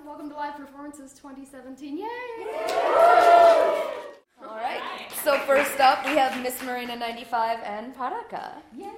Welcome to Live Performances 2017. Yay! All right. So first up, we have Miss Marina 95 and Paraka. Yes.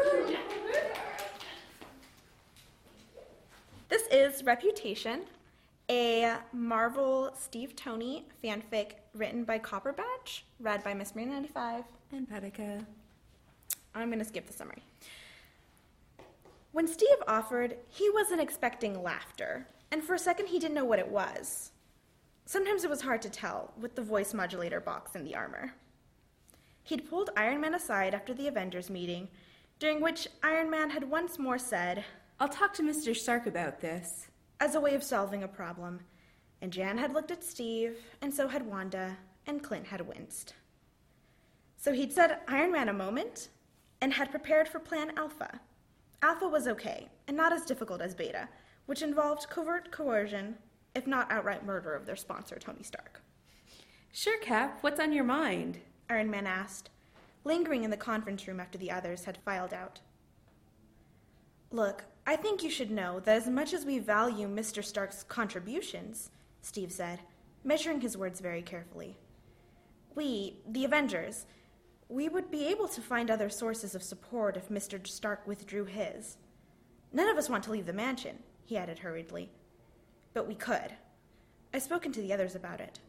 This is Reputation, a Marvel Steve Toney fanfic written by Copperbadge, read by Miss Marina 95 and Paraka. I'm going to skip the summary. When Steve offered, he wasn't expecting laughter, and for a second he didn't know what it was. Sometimes it was hard to tell with the voice modulator box in the armor. He'd pulled Iron Man aside after the Avengers meeting, during which Iron Man had once more said, "I'll talk to Mr. Stark about this," as a way of solving a problem, and Jan had looked at Steve, and so had Wanda, and Clint had winced. So he'd said Iron Man a moment, and had prepared for Plan Alpha. Alpha was okay, and not as difficult as Beta, which involved covert coercion, if not outright murder of their sponsor, Tony Stark. "Sure, Cap, what's on your mind?" Iron Man asked, lingering in the conference room after the others had filed out. "Look, I think you should know that as much as we value Mr. Stark's contributions," Steve said, measuring his words very carefully, "we, the Avengers, we would be able to find other sources of support if Mr. Stark withdrew his. None of us want to leave the mansion," he added hurriedly. "But we could. I've spoken to the others about it."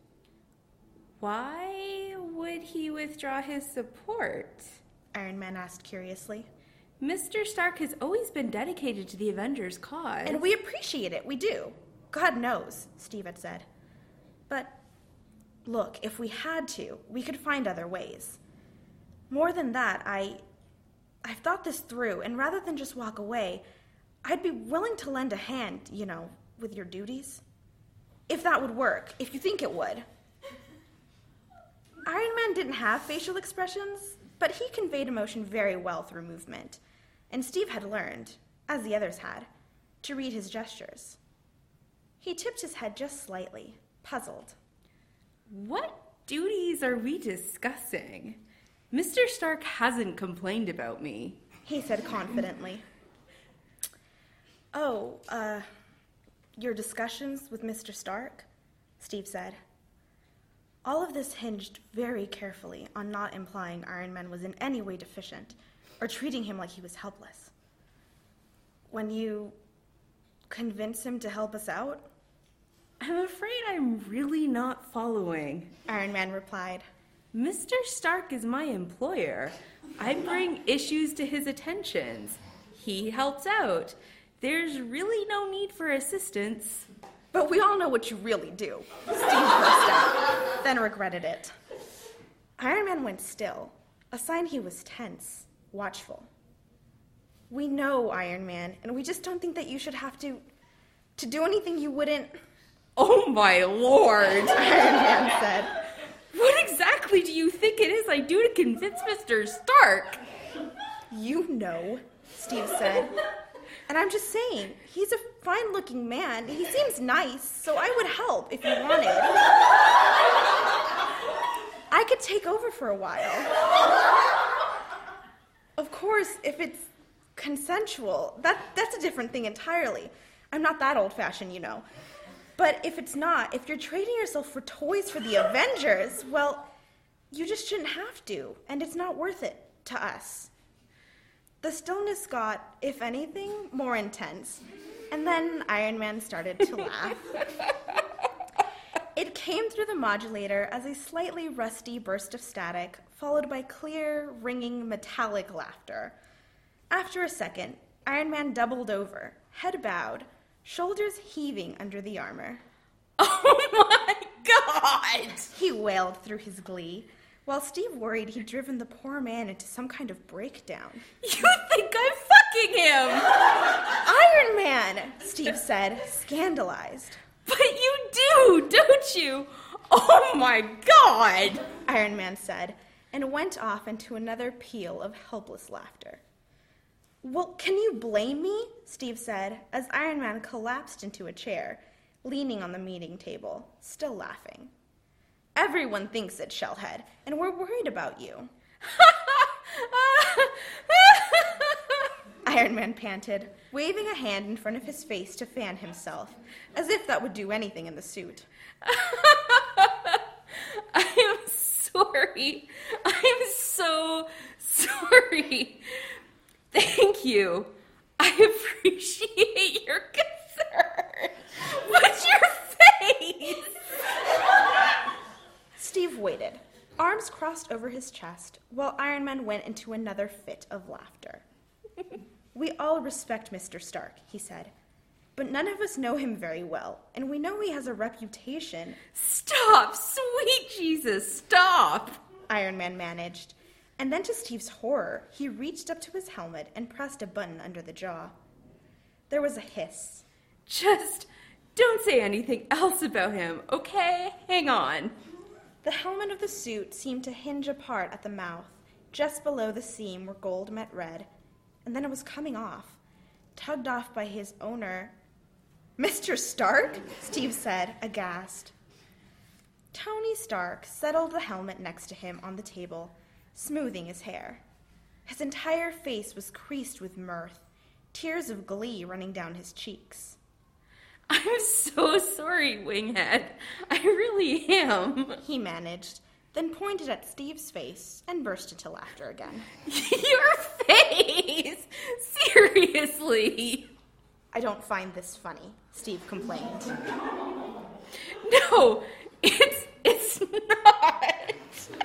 "Why would he withdraw his support?" Iron Man asked curiously. "Mr. Stark has always been dedicated to the Avengers' cause." "And we appreciate it, we do. God knows," Steve had said. "But, look, if we had to, we could find other ways. More than that, I've thought this through, and rather than just walk away, I'd be willing to lend a hand, with your duties. If that would work, if you think it would." Iron Man didn't have facial expressions, but he conveyed emotion very well through movement, and Steve had learned, as the others had, to read his gestures. He tipped his head just slightly, puzzled. "What duties are we discussing? Mr. Stark hasn't complained about me," he said confidently. "Oh, your discussions with Mr. Stark?" Steve said. All of this hinged very carefully on not implying Iron Man was in any way deficient or treating him like he was helpless. "When you convince him to help us out?" "I'm afraid I'm really not following," Iron Man replied. "Mr. Stark is my employer. I bring issues to his attentions. He helps out. There's really no need for assistance." "But we all know what you really do," Steve burst out, then regretted it. Iron Man went still, a sign he was tense, watchful. "We know, Iron Man, and we just don't think that you should have to do anything you wouldn't..." "Oh my lord," Iron Man said. "What exactly do you think it is I do to convince Mr. Stark?" "You know," Steve said. "And I'm just saying, he's a fine-looking man. He seems nice, so I would help if you wanted. I could take over for a while. Of course, if it's consensual, that's a different thing entirely. I'm not that old-fashioned, But if it's not, if you're trading yourself for toys for the Avengers, well, you just shouldn't have to, and it's not worth it to us." The stillness got, if anything, more intense, and then Iron Man started to laugh. It came through the modulator as a slightly rusty burst of static, followed by clear, ringing, metallic laughter. After a second, Iron Man doubled over, head bowed, shoulders heaving under the armor. "Oh my God!" he wailed through his glee, while Steve worried he'd driven the poor man into some kind of breakdown. "You think I'm fucking him?" "Iron Man!" Steve said, scandalized. "But you do, don't you? Oh my God!" Iron Man said, and went off into another peal of helpless laughter. "Well, can you blame me?" Steve said, as Iron Man collapsed into a chair, leaning on the meeting table, still laughing. "Everyone thinks it, Shellhead, and we're worried about you." Iron Man panted, waving a hand in front of his face to fan himself, as if that would do anything in the suit. I am sorry. I am so sorry. Thank you. I appreciate your concern. What's your face? Steve waited, arms crossed over his chest, while Iron Man went into another fit of laughter. We all respect Mr. Stark, he said, but none of us know him very well, and we know he has a reputation. Stop, sweet Jesus, stop. Iron Man managed, and then to Steve's horror, he reached up to his helmet and pressed a button under the jaw. There was a hiss. Just don't say anything else about him, okay? Hang on. The helmet of the suit seemed to hinge apart at the mouth, just below the seam where gold met red, and then it was coming off, tugged off by his owner. Mr. Stark? Steve said, aghast. Tony Stark settled the helmet next to him on the table, smoothing his hair. His entire face was creased with mirth, tears of glee running down his cheeks. I'm so sorry, Winghead. I really am. He managed, then pointed at Steve's face and burst into laughter again. Your face! Seriously! I don't find this funny, Steve complained. No, it's not.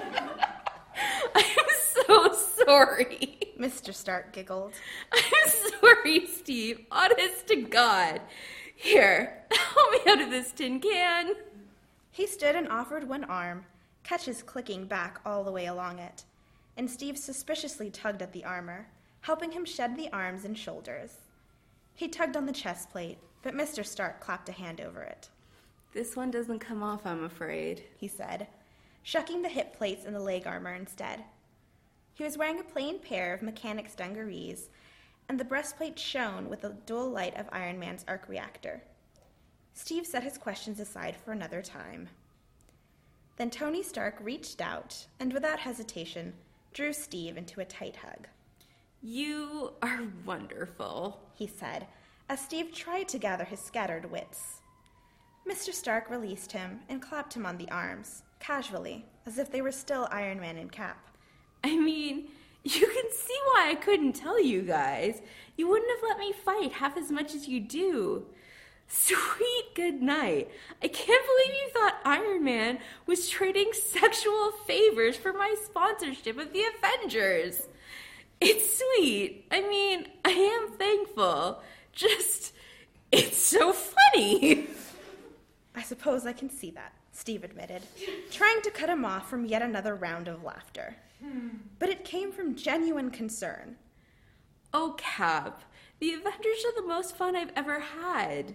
I'm so sorry. Mr. Stark giggled. I'm sorry, Steve. Honest to God. Here, help me out of this tin can. He stood and offered one arm, catches clicking back all the way along it, and Steve suspiciously tugged at the armor, helping him shed the arms and shoulders. He tugged on the chest plate, but Mr. Stark clapped a hand over it. This one doesn't come off, I'm afraid, he said, shucking the hip plates and the leg armor instead. He was wearing a plain pair of mechanic's dungarees, and the breastplate shone with the dual light of Iron Man's arc reactor. Steve set his questions aside for another time. Then Tony Stark reached out, and without hesitation, drew Steve into a tight hug. You are wonderful, he said, as Steve tried to gather his scattered wits. Mr. Stark released him and clapped him on the arms, casually, as if they were still Iron Man and Cap. I mean, you can see why I couldn't tell you guys. You wouldn't have let me fight half as much as you do. Sweet good night. I can't believe you thought Iron Man was trading sexual favors for my sponsorship of the Avengers. It's sweet. I mean, I am thankful. Just, it's so funny. I suppose I can see that, Steve admitted, trying to cut him off from yet another round of laughter. But it came from genuine concern. Oh, Cap, the Avengers are the most fun I've ever had,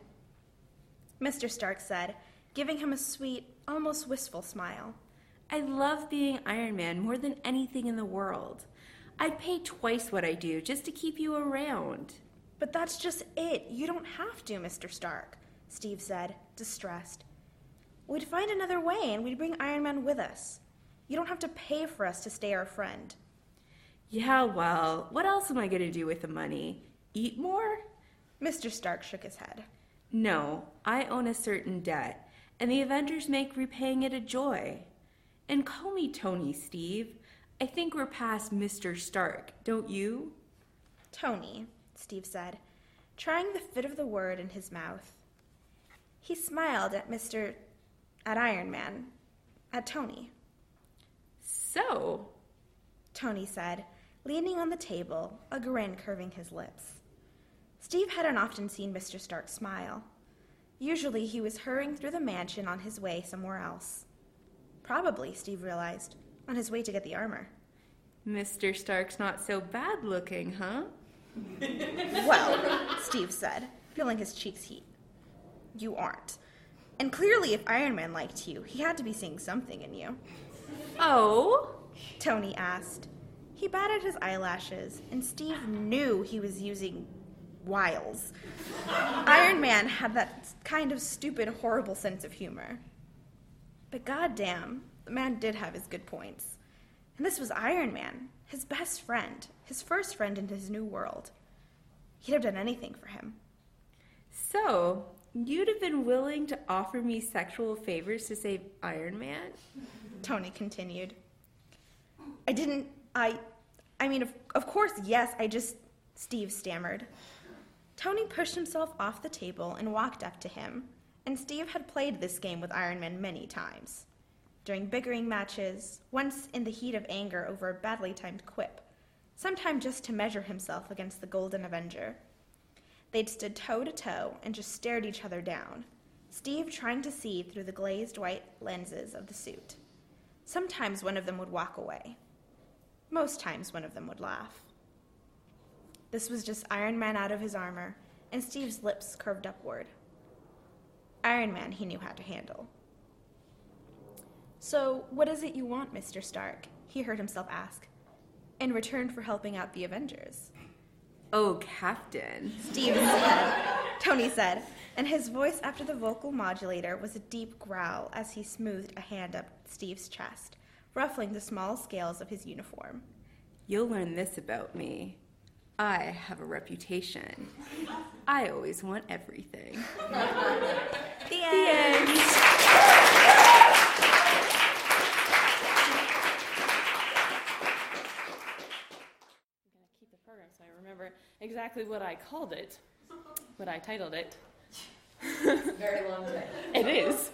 Mr. Stark said, giving him a sweet, almost wistful smile. I love being Iron Man more than anything in the world. I'd pay twice what I do just to keep you around. But that's just it. You don't have to, Mr. Stark, Steve said, distressed. We'd find another way and we'd bring Iron Man with us. You don't have to pay for us to stay our friend. Yeah, well, what else am I going to do with the money? Eat more? Mr. Stark shook his head. No, I own a certain debt, and the Avengers make repaying it a joy. And call me Tony, Steve. I think we're past Mr. Stark, don't you? Tony, Steve said, trying the fit of the word in his mouth. He smiled at Iron Man, at Tony. So, Tony said, leaning on the table, a grin curving his lips. Steve hadn't often seen Mr. Stark smile. Usually he was hurrying through the mansion on his way somewhere else. Probably, Steve realized, on his way to get the armor. Mr. Stark's not so bad looking, huh? Well, Steve said, feeling his cheeks heat. You aren't. And clearly if Iron Man liked you, he had to be seeing something in you. Oh? Tony asked. He batted his eyelashes, and Steve knew he was using wiles. Iron Man had that kind of stupid, horrible sense of humor. But goddamn, the man did have his good points. And this was Iron Man, his best friend, his first friend in his new world. He'd have done anything for him. So, you'd have been willing to offer me sexual favors to save Iron Man? Tony continued. I mean, of course, yes, Steve stammered. Tony pushed himself off the table and walked up to him, and Steve had played this game with Iron Man many times. During bickering matches, once in the heat of anger over a badly timed quip, sometime just to measure himself against the Golden Avenger. They'd stood toe to toe and just stared each other down, Steve trying to see through the glazed white lenses of the suit. Sometimes one of them would walk away. Most times one of them would laugh. This was just Iron Man out of his armor, and Steve's lips curved upward. Iron Man he knew how to handle. "So, what is it you want, Mr. Stark?" he heard himself ask. "In return for helping out the Avengers." "Oh, Captain," Tony said, and his voice after the vocal modulator was a deep growl as he smoothed a hand up Steve's chest, ruffling the small scales of his uniform. "You'll learn this about me. I have a reputation. I always want everything." The end. Keep the program so I remember exactly what I called it, what I titled it. Very long time. It is.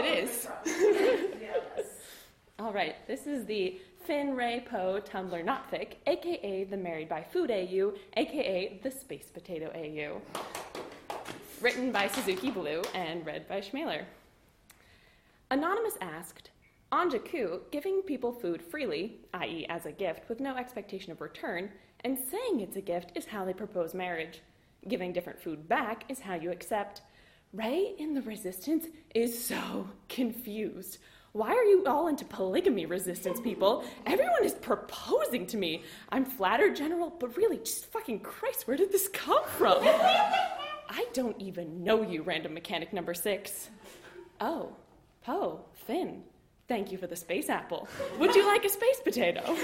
All right, this is the Finn Ray Poe Tumblr Notfic, aka the Married by Food AU, aka the Space Potato AU. Written by Suzuki Blue and read by Schmaler. Anonymous asked, on Jakku, giving people food freely, i.e. as a gift with no expectation of return, and saying it's a gift is how they propose marriage. Giving different food back is how you accept. Ray in the Resistance is so confused. Why are you all into polygamy, Resistance people? Everyone is proposing to me. I'm flattered, General, but really, just fucking Christ, where did this come from? I don't even know you, Random Mechanic number 6. Oh, Poe, Finn, thank you for the space apple. Would you like a space potato?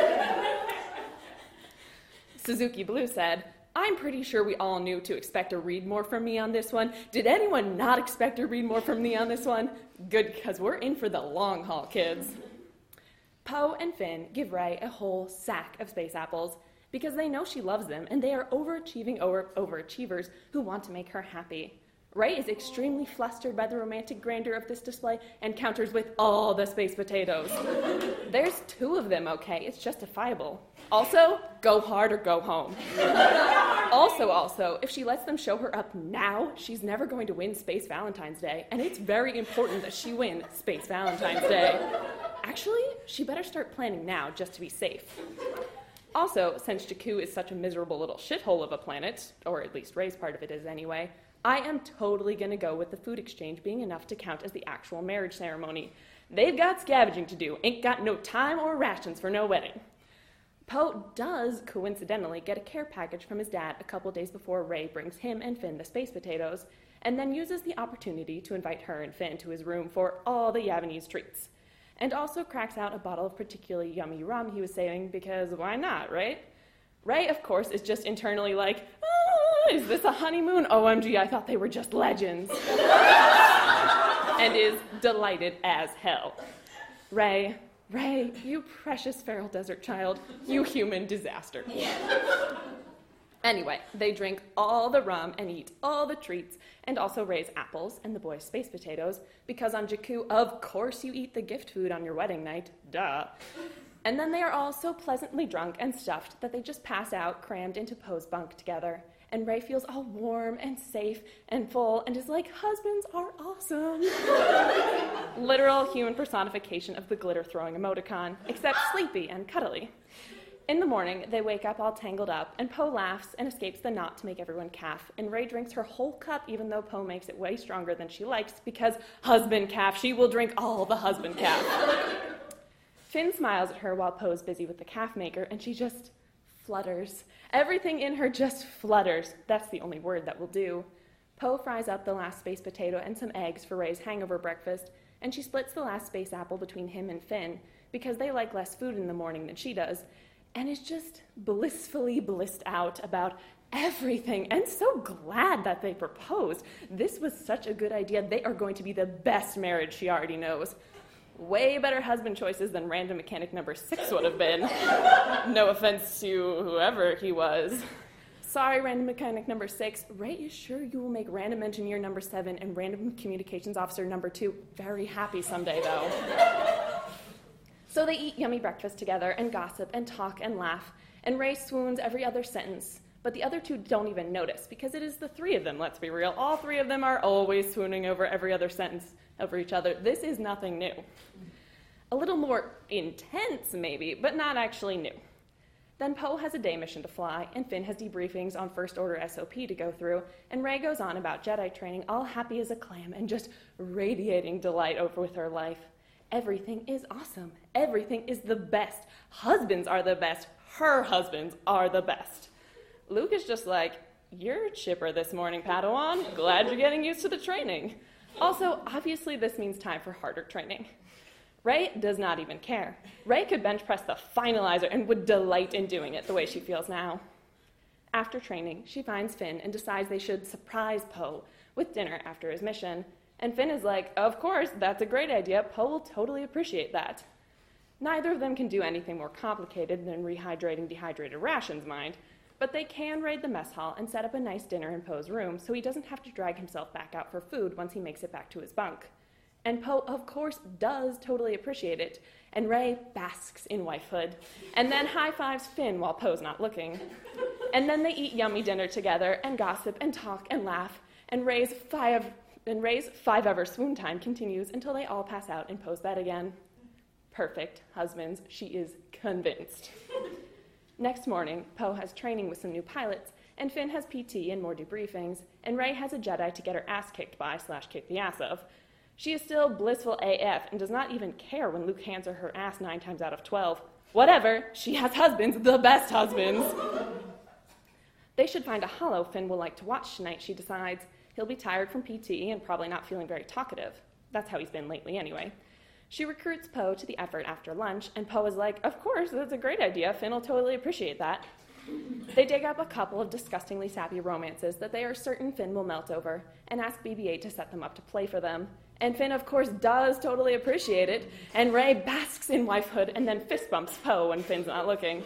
Suzuki Blue said, I'm pretty sure we all knew to expect to read more from me on this one. Did anyone not expect to read more from me on this one? Good, because we're in for the long haul, kids. Poe and Finn give Ray a whole sack of space apples because they know she loves them and they are overachieving overachievers who want to make her happy. Ray is extremely flustered by the romantic grandeur of this display and counters with all the space potatoes. There's 2 of them, okay? It's justifiable. Also, go hard or go home. Also, if she lets them show her up now, she's never going to win Space Valentine's Day, and it's very important that she win Space Valentine's Day. Actually, she better start planning now just to be safe. Also, since Jakku is such a miserable little shithole of a planet, or at least Ray's part of it is anyway, I am totally going to go with the food exchange being enough to count as the actual marriage ceremony. They've got scavenging to do, ain't got no time or rations for no wedding. Poe does, coincidentally, get a care package from his dad a couple days before Ray brings him and Finn the space potatoes, and then uses the opportunity to invite her and Finn to his room for all the Javanese treats. And also cracks out a bottle of particularly yummy rum he was saving, because why not, right? Ray, of course, is just internally like, is this a honeymoon? OMG, I thought they were just legends. And is delighted as hell. Ray, you precious feral desert child, you human disaster. Anyway, they drink all the rum and eat all the treats, and also raise apples and the boys' space potatoes, because on Jakku, of course you eat the gift food on your wedding night, duh. And then they are all so pleasantly drunk and stuffed that they just pass out, crammed into Poe's bunk together. And Ray feels all warm and safe and full and is like, husbands are awesome. Literal human personification of the glitter-throwing emoticon, except sleepy and cuddly. In the morning, they wake up all tangled up, and Poe laughs and escapes the knot to make everyone calf, and Ray drinks her whole cup even though Poe makes it way stronger than she likes, because husband calf, she will drink all the husband calf. Finn smiles at her while Poe's busy with the calf maker, and she just flutters. Everything in her just flutters. That's the only word that will do. Poe fries up the last space potato and some eggs for Ray's hangover breakfast, and she splits the last space apple between him and Finn, because they like less food in the morning than she does, and is just blissfully blissed out about everything, and so glad that they proposed. This was such a good idea. They are going to be the best marriage she already knows. Way better husband choices than random mechanic number 6 would have been. No offense to whoever he was. Sorry, random mechanic number 6. Ray is sure you will make random engineer number 7 and random communications officer number 2 very happy someday, though. So they eat yummy breakfast together and gossip and talk and laugh, and Ray swoons every other sentence. But the other 2 don't even notice, because it is the 3 of them, let's be real. All 3 of them are always swooning over every other sentence over each other. This is nothing new. A little more intense, maybe, but not actually new. Then Poe has a day mission to fly, and Finn has debriefings on First Order SOP to go through, and Rey goes on about Jedi training, all happy as a clam and just radiating delight over with her life. Everything is awesome. Everything is the best. Husbands are the best. Her husbands are the best. Luke is just like, you're chipper this morning, Padawan. Glad you're getting used to the training. Also, obviously this means time for harder training. Rey does not even care. Rey could bench press the finalizer and would delight in doing it the way she feels now. After training, she finds Finn and decides they should surprise Poe with dinner after his mission. And Finn is like, of course, that's a great idea. Poe will totally appreciate that. Neither of them can do anything more complicated than rehydrating dehydrated rations, mind, but they can raid the mess hall and set up a nice dinner in Poe's room so he doesn't have to drag himself back out for food once he makes it back to his bunk. And Poe, of course, does totally appreciate it, and Rey basks in wifehood, and then high-fives Finn while Poe's not looking. And then they eat yummy dinner together and gossip and talk and laugh, and Rey's five-ever swoon time continues until they all pass out in Poe's bed again. Perfect husbands, she is convinced. Next morning, Poe has training with some new pilots, and Finn has PT and more debriefings, and Rey has a Jedi to get her ass kicked by / kick the ass of. She is still blissful AF and does not even care when Luke hands her ass 9 times out of 12. Whatever, she has husbands, the best husbands. They should find a holo Finn will like to watch tonight, she decides. He'll be tired from PT and probably not feeling very talkative. That's how he's been lately anyway. She recruits Poe to the effort after lunch, and Poe is like, of course, that's a great idea. Finn will totally appreciate that. They dig up a couple of disgustingly sappy romances that they are certain Finn will melt over, and ask BB-8 to set them up to play for them. And Finn, of course, does totally appreciate it, and Rey basks in wifehood and then fist bumps Poe when Finn's not looking.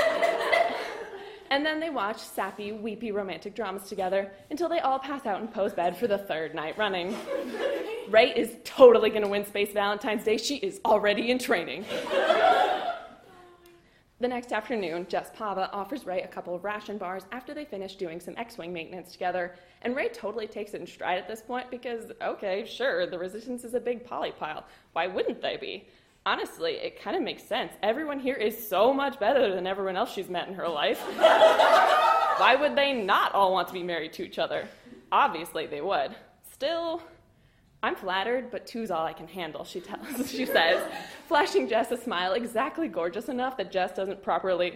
And then they watch sappy, weepy romantic dramas together until they all pass out in Poe's bed for the 3rd night running. Rey is totally going to win Space Valentine's Day. She is already in training. The next afternoon, Jess Pava offers Rey a couple of ration bars after they finish doing some X-Wing maintenance together, and Rey totally takes it in stride at this point because, okay, sure, the Resistance is a big polypile. Why wouldn't they be? Honestly, it kind of makes sense. Everyone here is so much better than everyone else she's met in her life. Why would they not all want to be married to each other? Obviously, they would. Still, I'm flattered, but 2's all I can handle, she says, flashing Jess a smile exactly gorgeous enough that Jess doesn't properly,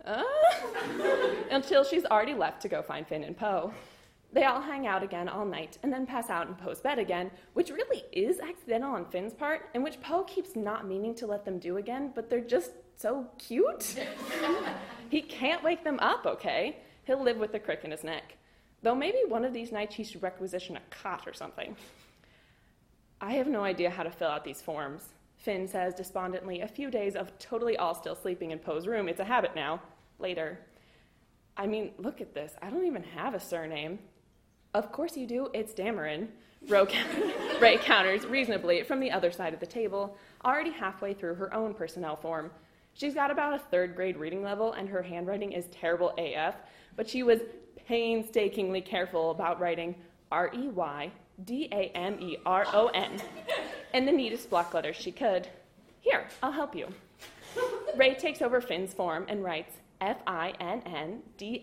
until she's already left to go find Finn and Poe. They all hang out again all night and then pass out in Poe's bed again, which really is accidental on Finn's part, and which Poe keeps not meaning to let them do again, but they're just so cute. He can't wake them up, okay? He'll live with the crick in his neck. Though maybe one of these nights he should requisition a cot or something. I have no idea how to fill out these forms, Finn says despondently, a few days of totally all still sleeping in Poe's room. It's a habit now. Later. I mean, look at this. I don't even have a surname. Of course you do. It's Dameron. Rey counters reasonably from the other side of the table, already halfway through her own personnel form. She's got about a 3rd grade reading level, and her handwriting is terrible AF, but she was painstakingly careful about writing REYDAMERON in the neatest block letters she could. Here, I'll help you. Rey takes over Finn's form and writes FINNDAMERON,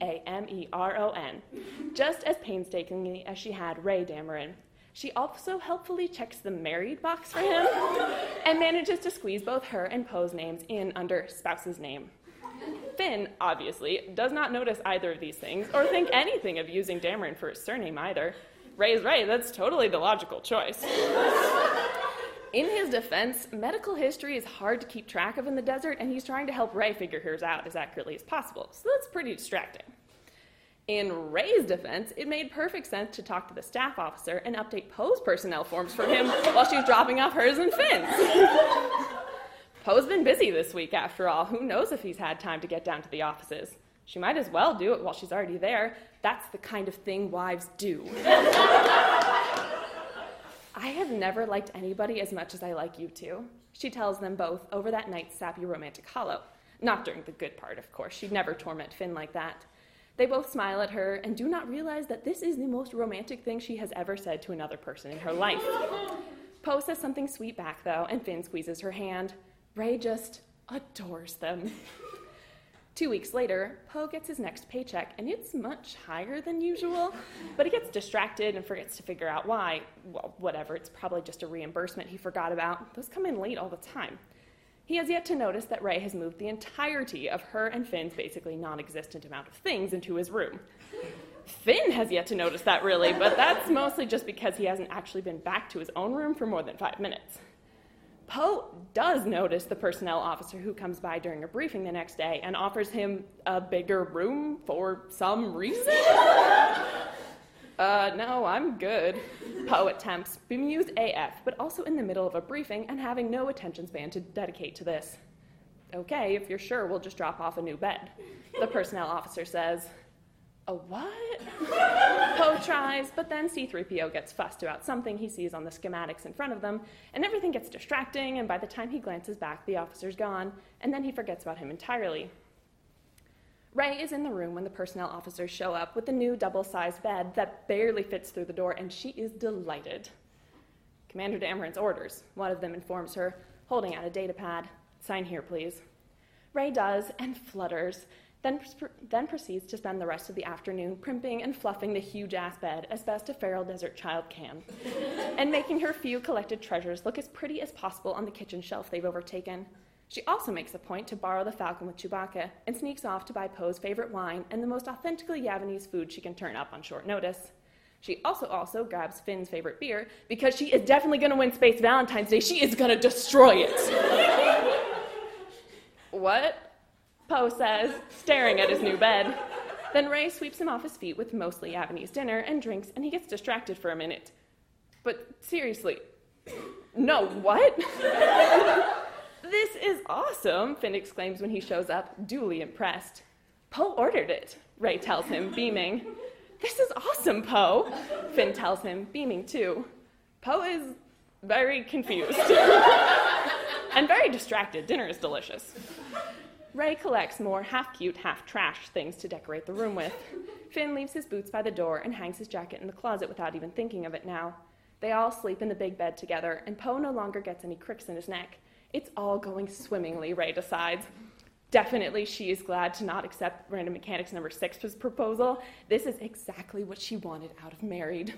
just as painstakingly as she had Ray Dameron. She also helpfully checks the married box for him and manages to squeeze both her and Poe's names in under spouse's name. Finn, obviously, does not notice either of these things or think anything of using Dameron for his surname either. Ray's Ray, that's totally the logical choice. In his defense, medical history is hard to keep track of in the desert, and he's trying to help Rey figure hers out as accurately as possible, so that's pretty distracting. In Ray's defense, it made perfect sense to talk to the staff officer and update Poe's personnel forms for him while she's dropping off hers and Finn's. Poe's been busy this week, after all. Who knows if he's had time to get down to the offices? She might as well do it while she's already there. That's the kind of thing wives do. I have never liked anybody as much as I like you two, she tells them both over that night's sappy romantic hollow. Not during the good part, of course. She'd never torment Finn like that. They both smile at her and do not realize that this is the most romantic thing she has ever said to another person in her life. Poe says something sweet back, though, and Finn squeezes her hand. Ray just adores them. 2 weeks later, Poe gets his next paycheck, and it's much higher than usual, but he gets distracted and forgets to figure out why. Well, whatever, it's probably just a reimbursement he forgot about. Those come in late all the time. He has yet to notice that Ray has moved the entirety of her and Finn's basically non-existent amount of things into his room. Finn has yet to notice that, really, but that's mostly just because he hasn't actually been back to his own room for more than 5 minutes. Poe does notice the personnel officer who comes by during a briefing the next day and offers him a bigger room for some reason. No, I'm good. Poe attempts, bemused AF, but also in the middle of a briefing and having no attention span to dedicate to this. Okay, if you're sure, we'll just drop off a new bed. The personnel officer says, a what? Poe tries, but then C-3PO gets fussed about something he sees on the schematics in front of them, and everything gets distracting, and by the time he glances back, the officer's gone, and then he forgets about him entirely. Ray is in the room when the personnel officers show up with the new double-sized bed that barely fits through the door, and she is delighted. Commander Dameron's orders, one of them informs her, holding out a data pad. Sign here, please. Ray does, and flutters, then proceeds to spend the rest of the afternoon primping and fluffing the huge-ass bed as best a feral desert child can, and making her few collected treasures look as pretty as possible on the kitchen shelf they've overtaken. She also makes a point to borrow the Falcon with Chewbacca and sneaks off to buy Poe's favorite wine and the most authentically Javanese food she can turn up on short notice. She also grabs Finn's favorite beer because she is definitely going to win Space Valentine's Day. She is going to destroy it. What? Poe says, staring at his new bed. Then Ray sweeps him off his feet with mostly Javanese dinner and drinks, and he gets distracted for a minute. But seriously, no, what? This is awesome, Finn exclaims when he shows up, duly impressed. Poe ordered it, Ray tells him, beaming. This is awesome, Poe, Finn tells him, beaming too. Poe is very confused and very distracted. Dinner is delicious. Ray collects more half-cute, half-trash things to decorate the room with. Finn leaves his boots by the door and hangs his jacket in the closet without even thinking of it now. They all sleep in the big bed together, and Poe no longer gets any cricks in his neck. It's all going swimmingly, Ray decides. Definitely she is glad to not accept Random Mechanics number 6's proposal. This is exactly what she wanted out of married.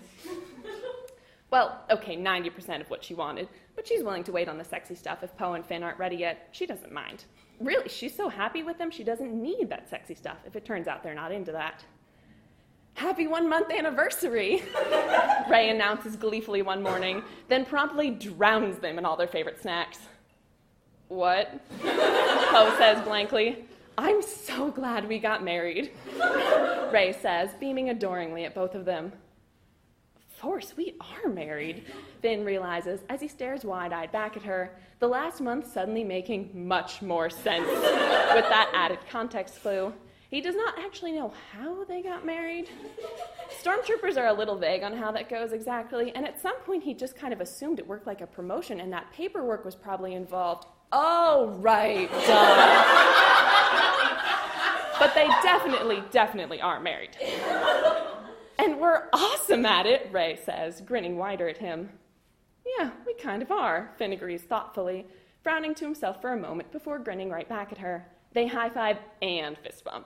Well, okay, 90% of what she wanted, but she's willing to wait on the sexy stuff if Poe and Finn aren't ready yet. She doesn't mind. Really, she's so happy with them, she doesn't need that sexy stuff if it turns out they're not into that. Happy 1-month anniversary, Ray announces gleefully one morning, then promptly drowns them in all their favorite snacks. What? Poe says blankly. I'm so glad we got married, Ray says, beaming adoringly at both of them. Of course, we are married, Finn realizes as he stares wide-eyed back at her, the last month suddenly making much more sense with that added context clue. He does not actually know how they got married. Stormtroopers are a little vague on how that goes exactly, and at some point he just kind of assumed it worked like a promotion and that paperwork was probably involved. Oh, right, duh. But they definitely are married. And we're awesome at it, Ray says, grinning wider at him. Yeah, we kind of are, Finn agrees thoughtfully, frowning to himself for a moment before grinning right back at her. They high-five and fist bump.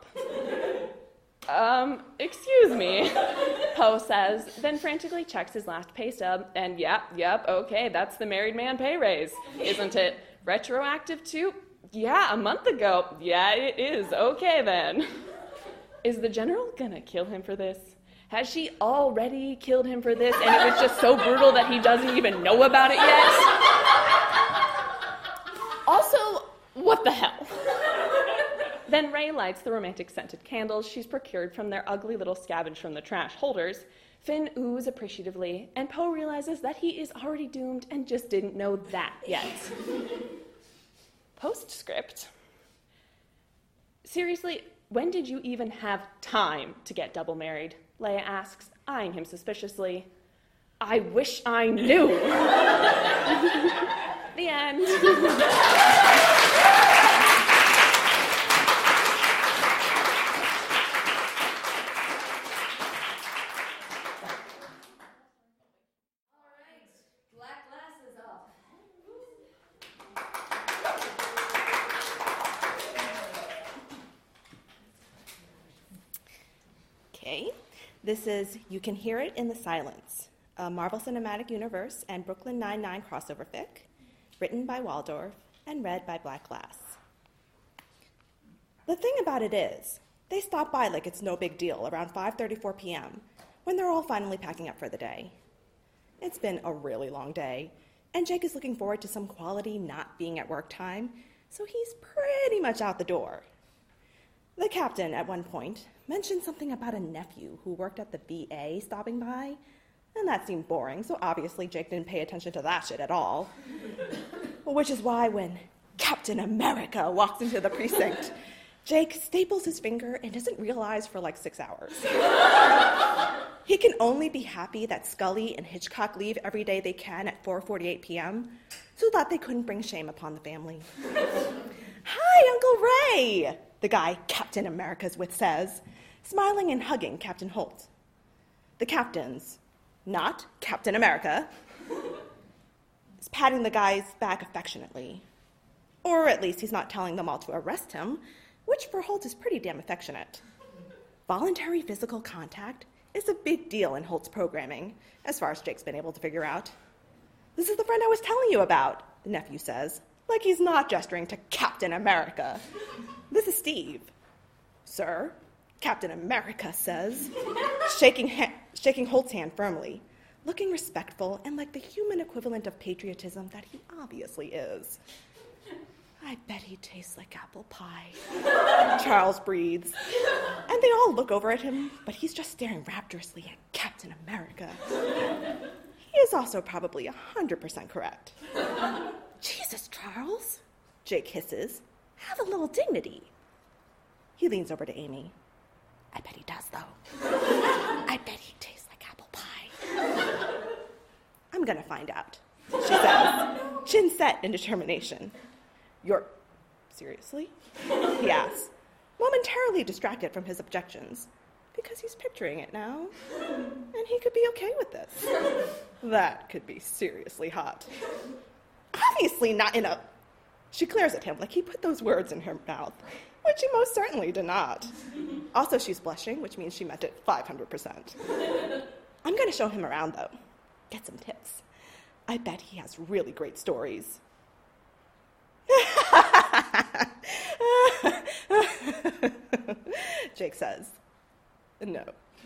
Excuse me, Poe says, then frantically checks his last pay stub, and yep, okay, that's the married man pay raise, isn't it? Retroactive to? Yeah, a month ago. Yeah, it is. Okay, then. Is the general gonna kill him for this? Has she already killed him for this, and it was just so brutal that he doesn't even know about it yet? Also, what the hell? Then Ray lights the romantic scented candles she's procured from their ugly little scavenge from the trash holders. Finn oohs appreciatively, and Poe realizes that he is already doomed and just didn't know that yet. Postscript. Seriously, when did you even have time to get double married? Leia asks, eyeing him suspiciously. I wish I knew. The end. Okay, this is You Can Hear It in the Silence, a Marvel Cinematic Universe and Brooklyn Nine-Nine crossover fic, written by Waldorf and read by Black Glass. The thing about it is, they stop by like it's no big deal around 5:34 p.m. when they're all finally packing up for the day. It's been a really long day, and Jake is looking forward to some quality not being at work time, so he's pretty much out the door. The captain, at one point, mentioned something about a nephew who worked at the VA stopping by, and that seemed boring, so obviously Jake didn't pay attention to that shit at all. Which is why when Captain America walks into the precinct, Jake staples his finger and doesn't realize for like 6 hours. He can only be happy that Scully and Hitchcock leave every day they can at 4:48 p.m. so that they couldn't bring shame upon the family. Hi, Uncle Ray, the guy Captain America's with says, smiling and hugging Captain Holt. The captain's, not Captain America, is patting the guy's back affectionately. Or at least he's not telling them all to arrest him, which for Holt is pretty damn affectionate. Voluntary physical contact is a big deal in Holt's programming, as far as Jake's been able to figure out. This is the friend I was telling you about, the nephew says, like he's not gesturing to Captain America. This is Steve. Sir, Captain America says, shaking Holt's hand firmly, looking respectful and like the human equivalent of patriotism that he obviously is. I bet he tastes like apple pie, Charles breathes. And they all look over at him, but he's just staring rapturously at Captain America. He is also probably 100% correct. Jesus, Charles, Jake hisses. Have a little dignity. He leans over to Amy. I bet he does, though. I bet he tastes like apple pie. I'm gonna find out, she says, chin set in determination. You're... seriously? He asks, momentarily distracted from his objections, because he's picturing it now, and he could be okay with this. That could be seriously hot. Obviously not in a... She glares at him like he put those words in her mouth, which he most certainly did not. Also, she's blushing, which means she meant it 500%. I'm going to show him around, though. Get some tips. I bet he has really great stories. Jake says, no.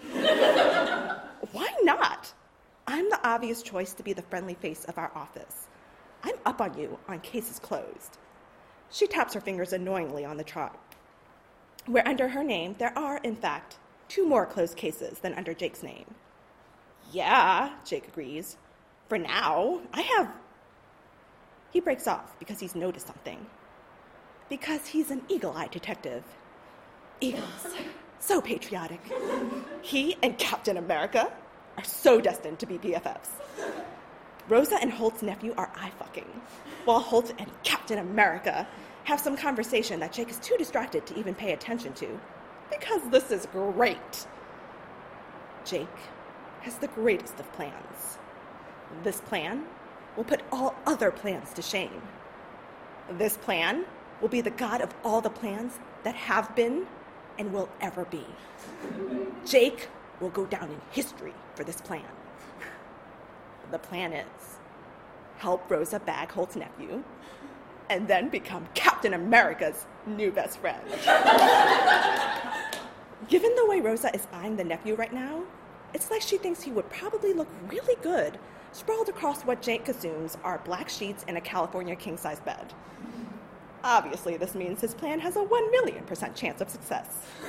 Why not? I'm the obvious choice to be the friendly face of our office. I'm up on you on cases closed. She taps her fingers annoyingly on the chart, where under her name there are, in fact, 2 more closed cases than under Jake's name. Yeah, Jake agrees. For now, I have... He breaks off because he's noticed something. Because he's an eagle-eyed detective. Eagles, so patriotic. He and Captain America are so destined to be BFFs. Rosa and Holt's nephew are eye-fucking, while Holt and Captain America have some conversation that Jake is too distracted to even pay attention to, because this is great. Jake has the greatest of plans. This plan will put all other plans to shame. This plan will be the god of all the plans that have been and will ever be. Jake will go down in history for this plan. The plan is help Rosa bag Holt's nephew and then become Captain America's new best friend. Given the way Rosa is eyeing the nephew right now, it's like she thinks he would probably look really good sprawled across what Jake assumes are black sheets and a California king-size bed. Obviously, this means his plan has a 1,000,000% chance of success.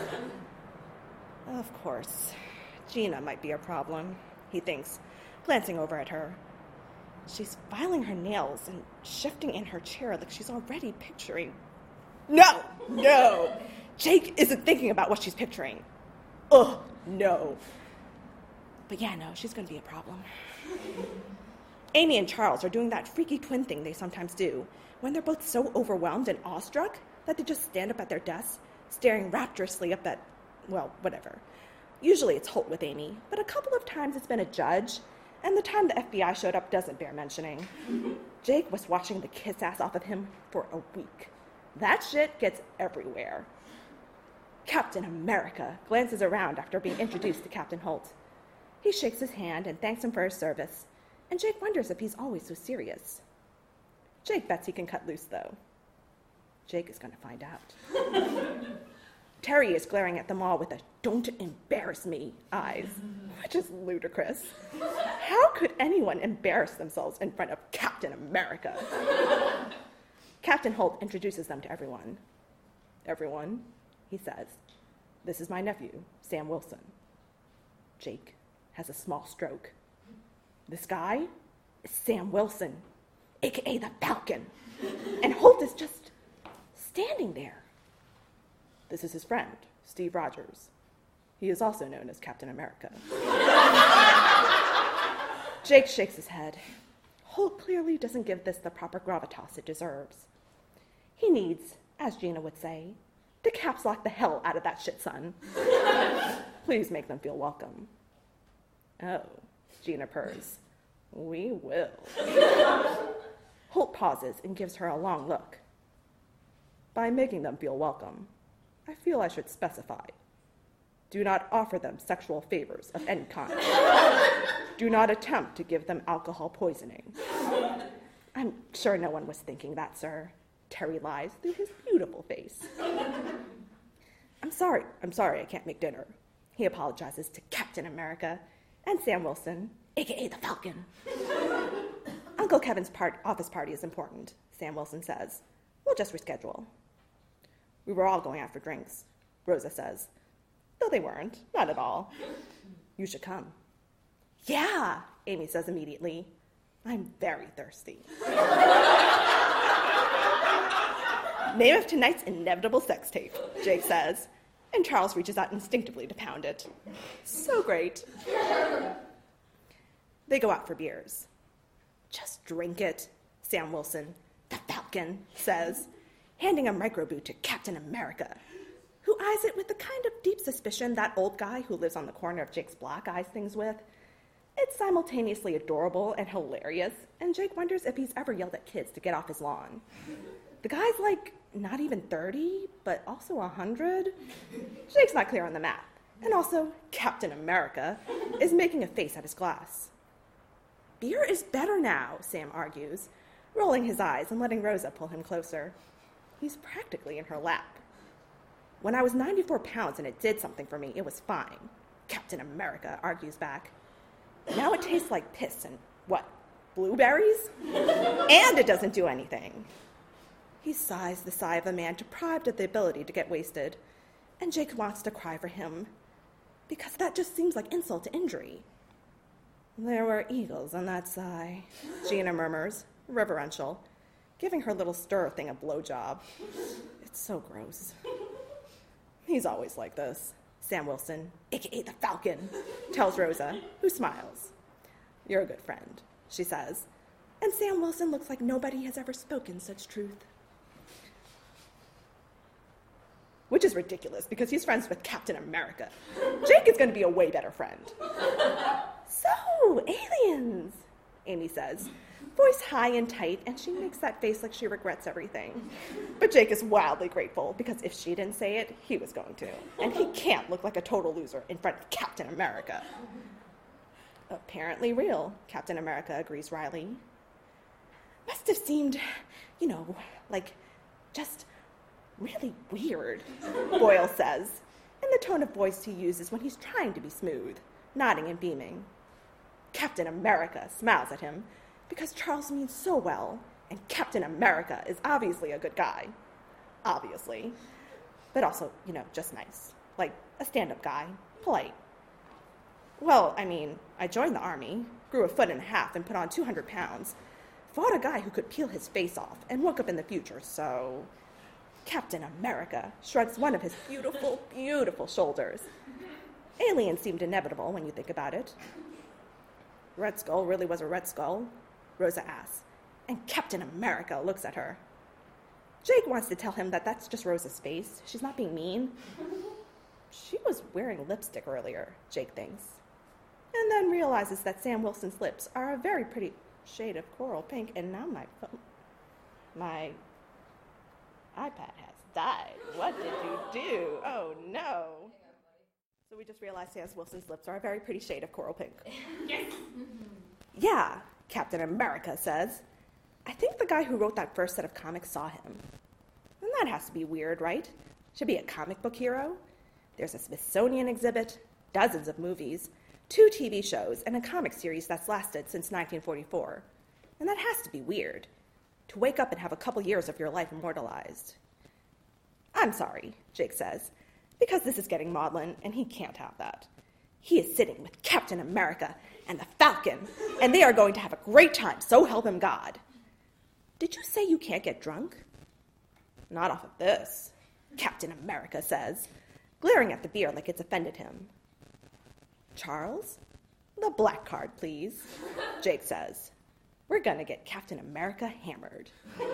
Of course, Gina might be a problem, he thinks, glancing over at her. She's filing her nails and shifting in her chair like she's already picturing. No! Jake isn't thinking about what she's picturing. Ugh, no. But yeah, no, she's going to be a problem. Amy and Charles are doing that freaky twin thing they sometimes do, when they're both so overwhelmed and awestruck that they just stand up at their desks, staring rapturously up at, well, whatever. Usually it's Holt with Amy, but a couple of times it's been a judge, and the time the FBI showed up doesn't bear mentioning. Jake was watching the kiss ass off of him for a week. That shit gets everywhere. Captain America glances around after being introduced to Captain Holt. He shakes his hand and thanks him for his service, and Jake wonders if he's always so serious. Jake bets he can cut loose, though. Jake is going to find out. Terry is glaring at them all with a "don't embarrass me" eyes, which is ludicrous. How could anyone embarrass themselves in front of Captain America? Captain Holt introduces them to everyone. Everyone, he says, this is my nephew, Sam Wilson. Jake has a small stroke. This guy is Sam Wilson, a.k.a. the Falcon. And Holt is just standing there. This is his friend, Steve Rogers. He is also known as Captain America. Jake shakes his head. Holt clearly doesn't give this the proper gravitas it deserves. He needs, as Gina would say, to caps lock the hell out of that shit son. Please make them feel welcome. Oh, Gina purrs. We will. Holt pauses and gives her a long look. By making them feel welcome, I feel I should specify. Do not offer them sexual favors of any kind. Do not attempt to give them alcohol poisoning. I'm sure no one was thinking that, sir. Terry lies through his beautiful face. I'm sorry I can't make dinner. He apologizes to Captain America and Sam Wilson, a.k.a. the Falcon. Uncle Kevin's office party is important, Sam Wilson says. We'll just reschedule. We were all going out for drinks, Rosa says. Though they weren't, not at all. You should come. Yeah, Amy says immediately. I'm very thirsty. Name of tonight's inevitable sex tape, Jake says, and Charles reaches out instinctively to pound it. So great. They go out for beers. Just drink it, Sam Wilson, the Falcon, says, handing a microboot to Captain America, who eyes it with the kind of deep suspicion that old guy who lives on the corner of Jake's block eyes things with. It's simultaneously adorable and hilarious, and Jake wonders if he's ever yelled at kids to get off his lawn. The guy's like not even 30, but also 100. Jake's not clear on the math. And also, Captain America is making a face at his glass. Beer is better now, Sam argues, rolling his eyes and letting Rosa pull him closer. He's practically in her lap. When I was 94 pounds and it did something for me, it was fine, Captain America argues back. Now it tastes like piss and, what, blueberries? And it doesn't do anything. He sighs the sigh of a man deprived of the ability to get wasted, and Jake wants to cry for him, because that just seems like insult to injury. There were eagles in that sigh, Gina murmurs, reverential, giving her little stir thing a blowjob. It's so gross. He's always like this, Sam Wilson, a.k.a. the Falcon, tells Rosa, who smiles. You're a good friend, she says, and Sam Wilson looks like nobody has ever spoken such truth. Which is ridiculous, because he's friends with Captain America. Jake is going to be a way better friend. So, aliens, Amy says, voice high and tight, and she makes that face like she regrets everything. But Jake is wildly grateful, because if she didn't say it, he was going to. And he can't look like a total loser in front of Captain America. Apparently real, Captain America agrees wryly. Must have seemed, like just really weird, Boyle says, in the tone of voice he uses when he's trying to be smooth, nodding and beaming. Captain America smiles at him because Charles means so well, and Captain America is obviously a good guy. Obviously. But also, just nice. Like a stand-up guy. Polite. Well, I joined the army, grew 1.5 feet and put on 200 pounds, fought a guy who could peel his face off and woke up in the future, so... Captain America shrugs one of his beautiful, beautiful shoulders. Aliens seemed inevitable when you think about it. Red Skull really was a Red Skull, Rosa asks, and Captain America looks at her. Jake wants to tell him that that's just Rosa's face. She's not being mean. She was wearing lipstick earlier, Jake thinks, and then realizes that Sam Wilson's lips are a very pretty shade of coral pink, and now my iPad has died. What did you do? Oh, no. So we just realized Sam Wilson's lips are a very pretty shade of coral pink. Yes. Yeah, Captain America says. I think the guy who wrote that first set of comics saw him. And that has to be weird, right? Should be a comic book hero. There's a Smithsonian exhibit, dozens of movies, 2 TV shows, and a comic series that's lasted since 1944. And that has to be weird. To wake up and have a couple years of your life immortalized. I'm sorry, Jake says, because this is getting maudlin, and he can't have that. He is sitting with Captain America and the Falcon, and they are going to have a great time, so help him God. Did you say you can't get drunk? Not off of this, Captain America says, glaring at the beer like it's offended him. Charles, the black card, please, Jake says. We're gonna get Captain America hammered.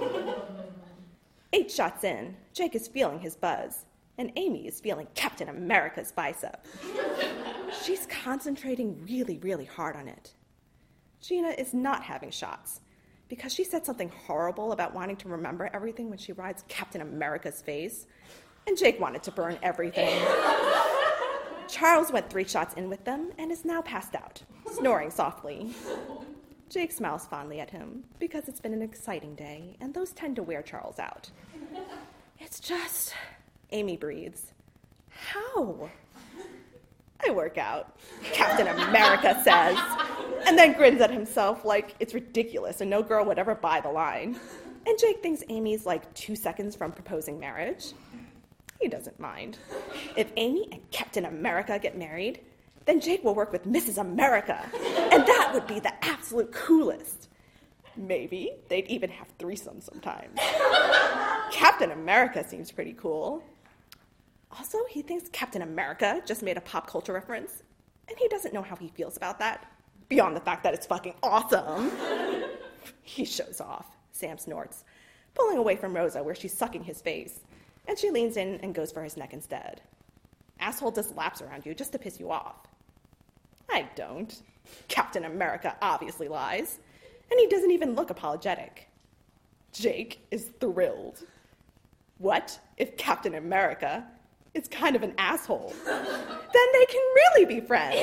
8 shots in, Jake is feeling his buzz, and Amy is feeling Captain America's bicep. She's concentrating really, really hard on it. Gina is not having shots because she said something horrible about wanting to remember everything when she rides Captain America's face, and Jake wanted to burn everything. Charles went 3 shots in with them and is now passed out, snoring softly. Jake smiles fondly at him because it's been an exciting day, and those tend to wear Charles out. It's just, Amy breathes. How? I work out, Captain America says, and then grins at himself like it's ridiculous and no girl would ever buy the line. And Jake thinks Amy's like 2 seconds from proposing marriage. He doesn't mind. If Amy and Captain America get married, then Jake will work with Mrs. America, and that would be the absolute coolest. Maybe they'd even have threesomes sometimes. Captain America seems pretty cool. Also, he thinks Captain America just made a pop culture reference, and he doesn't know how he feels about that, beyond the fact that it's fucking awesome. He shows off, Sam snorts, pulling away from Rosa where she's sucking his face, and she leans in and goes for his neck instead. Asshole just laps around you just to piss you off. I don't. Captain America obviously lies, and he doesn't even look apologetic. Jake is thrilled. What if Captain America is kind of an asshole? Then they can really be friends.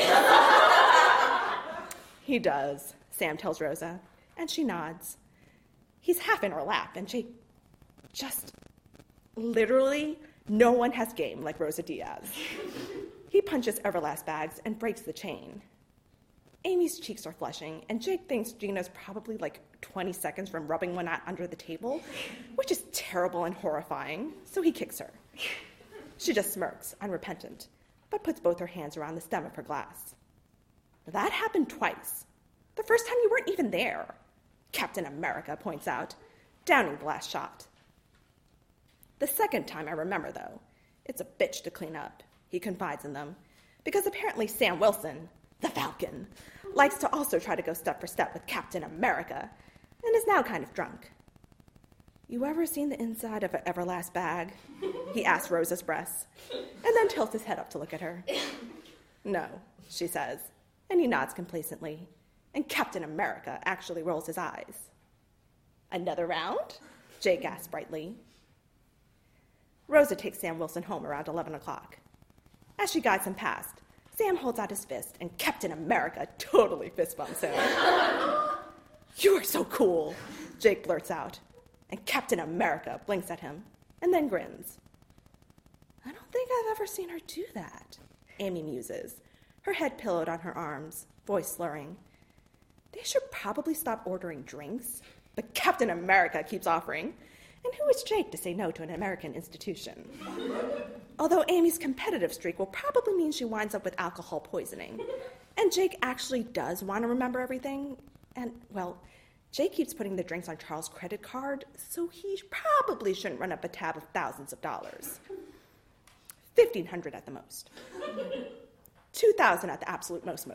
He does, Sam tells Rosa, and she nods. He's half in her lap, and Jake just literally no one has game like Rosa Diaz. He punches Everlast bags and breaks the chain. Amy's cheeks are flushing, and Jake thinks Gina's probably like 20 seconds from rubbing one out under the table, which is terrible and horrifying, so he kicks her. She just smirks, unrepentant, but puts both her hands around the stem of her glass. That happened twice. The first time you weren't even there, Captain America points out, downing the last shot. The second time I remember, though, it's a bitch to clean up, he confides in them, because apparently Sam Wilson, the Falcon, likes to also try to go step for step with Captain America, and is now kind of drunk. You ever seen the inside of an Everlast bag? He asks Rosa's breasts, and then tilts his head up to look at her. No, she says, and he nods complacently, and Captain America actually rolls his eyes. Another round? Jake asks brightly. Rosa takes Sam Wilson home around 11 o'clock. As she guides him past, Sam holds out his fist, and Captain America totally fist bumps him. You are so cool, Jake blurts out, and Captain America blinks at him, and then grins. I don't think I've ever seen her do that, Amy muses, her head pillowed on her arms, voice slurring. They should probably stop ordering drinks. But Captain America keeps offering. And who is Jake to say no to an American institution? Although Amy's competitive streak will probably mean she winds up with alcohol poisoning. And Jake actually does want to remember everything. And, well, Jake keeps putting the drinks on Charles' credit card, so he probably shouldn't run up a tab of thousands of dollars. $1,500 at the most. $2,000 at the absolute most.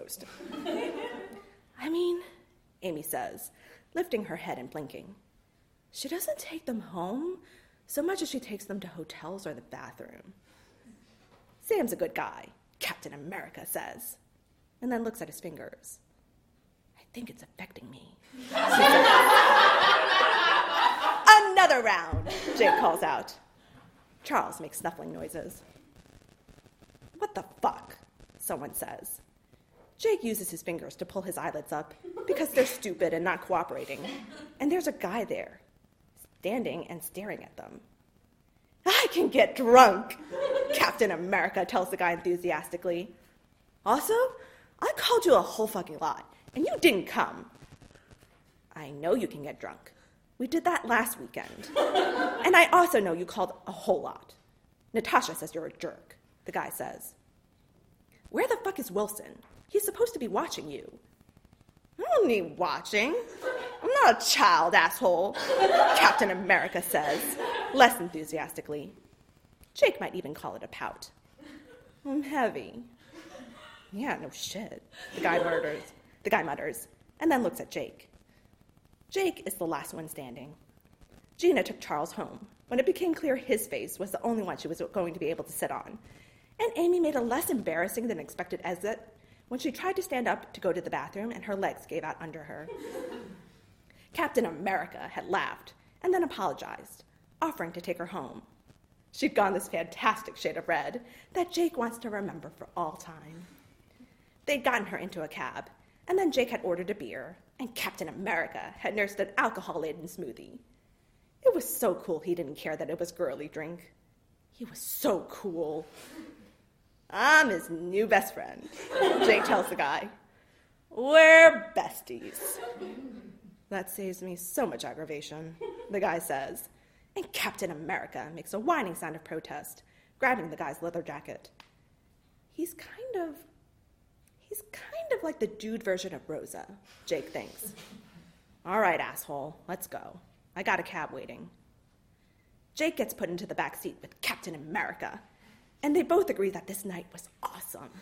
I mean, Amy says, lifting her head and blinking. She doesn't take them home so much as she takes them to hotels or the bathroom. Sam's a good guy, Captain America says, and then looks at his fingers. I think it's affecting me, she says. Another round, Jake calls out. Charles makes snuffling noises. What the fuck? Someone says. Jake uses his fingers to pull his eyelids up because they're stupid and not cooperating. And there's a guy there, standing and staring at them. I can get drunk, Captain America tells the guy enthusiastically. Also, I called you a whole fucking lot, and you didn't come. I know you can get drunk. We did that last weekend. And I also know you called a whole lot. Natasha says you're a jerk, the guy says. Where the fuck is Wilson? He's supposed to be watching you. I don't need watching. I'm not a child, asshole, Captain America says, less enthusiastically. Jake might even call it a pout. I'm heavy. Yeah, no shit, the guy mutters, and then looks at Jake. Jake is the last one standing. Gina took Charles home when it became clear his face was the only one she was going to be able to sit on. And Amy made a less embarrassing than expected exit when she tried to stand up to go to the bathroom and her legs gave out under her. Captain America had laughed and then apologized, offering to take her home. She'd gone this fantastic shade of red that Jake wants to remember for all time. They'd gotten her into a cab, and then Jake had ordered a beer, and Captain America had nursed an alcohol-laden smoothie. It was so cool he didn't care that it was girly drink. He was so cool. I'm his new best friend, Jake tells the guy. We're besties. That saves me so much aggravation, the guy says. And Captain America makes a whining sound of protest, grabbing the guy's leather jacket. He's kind of like the dude version of Rosa, Jake thinks. All right, asshole, let's go. I got a cab waiting. Jake gets put into the back seat with Captain America, and they both agree that this night was awesome.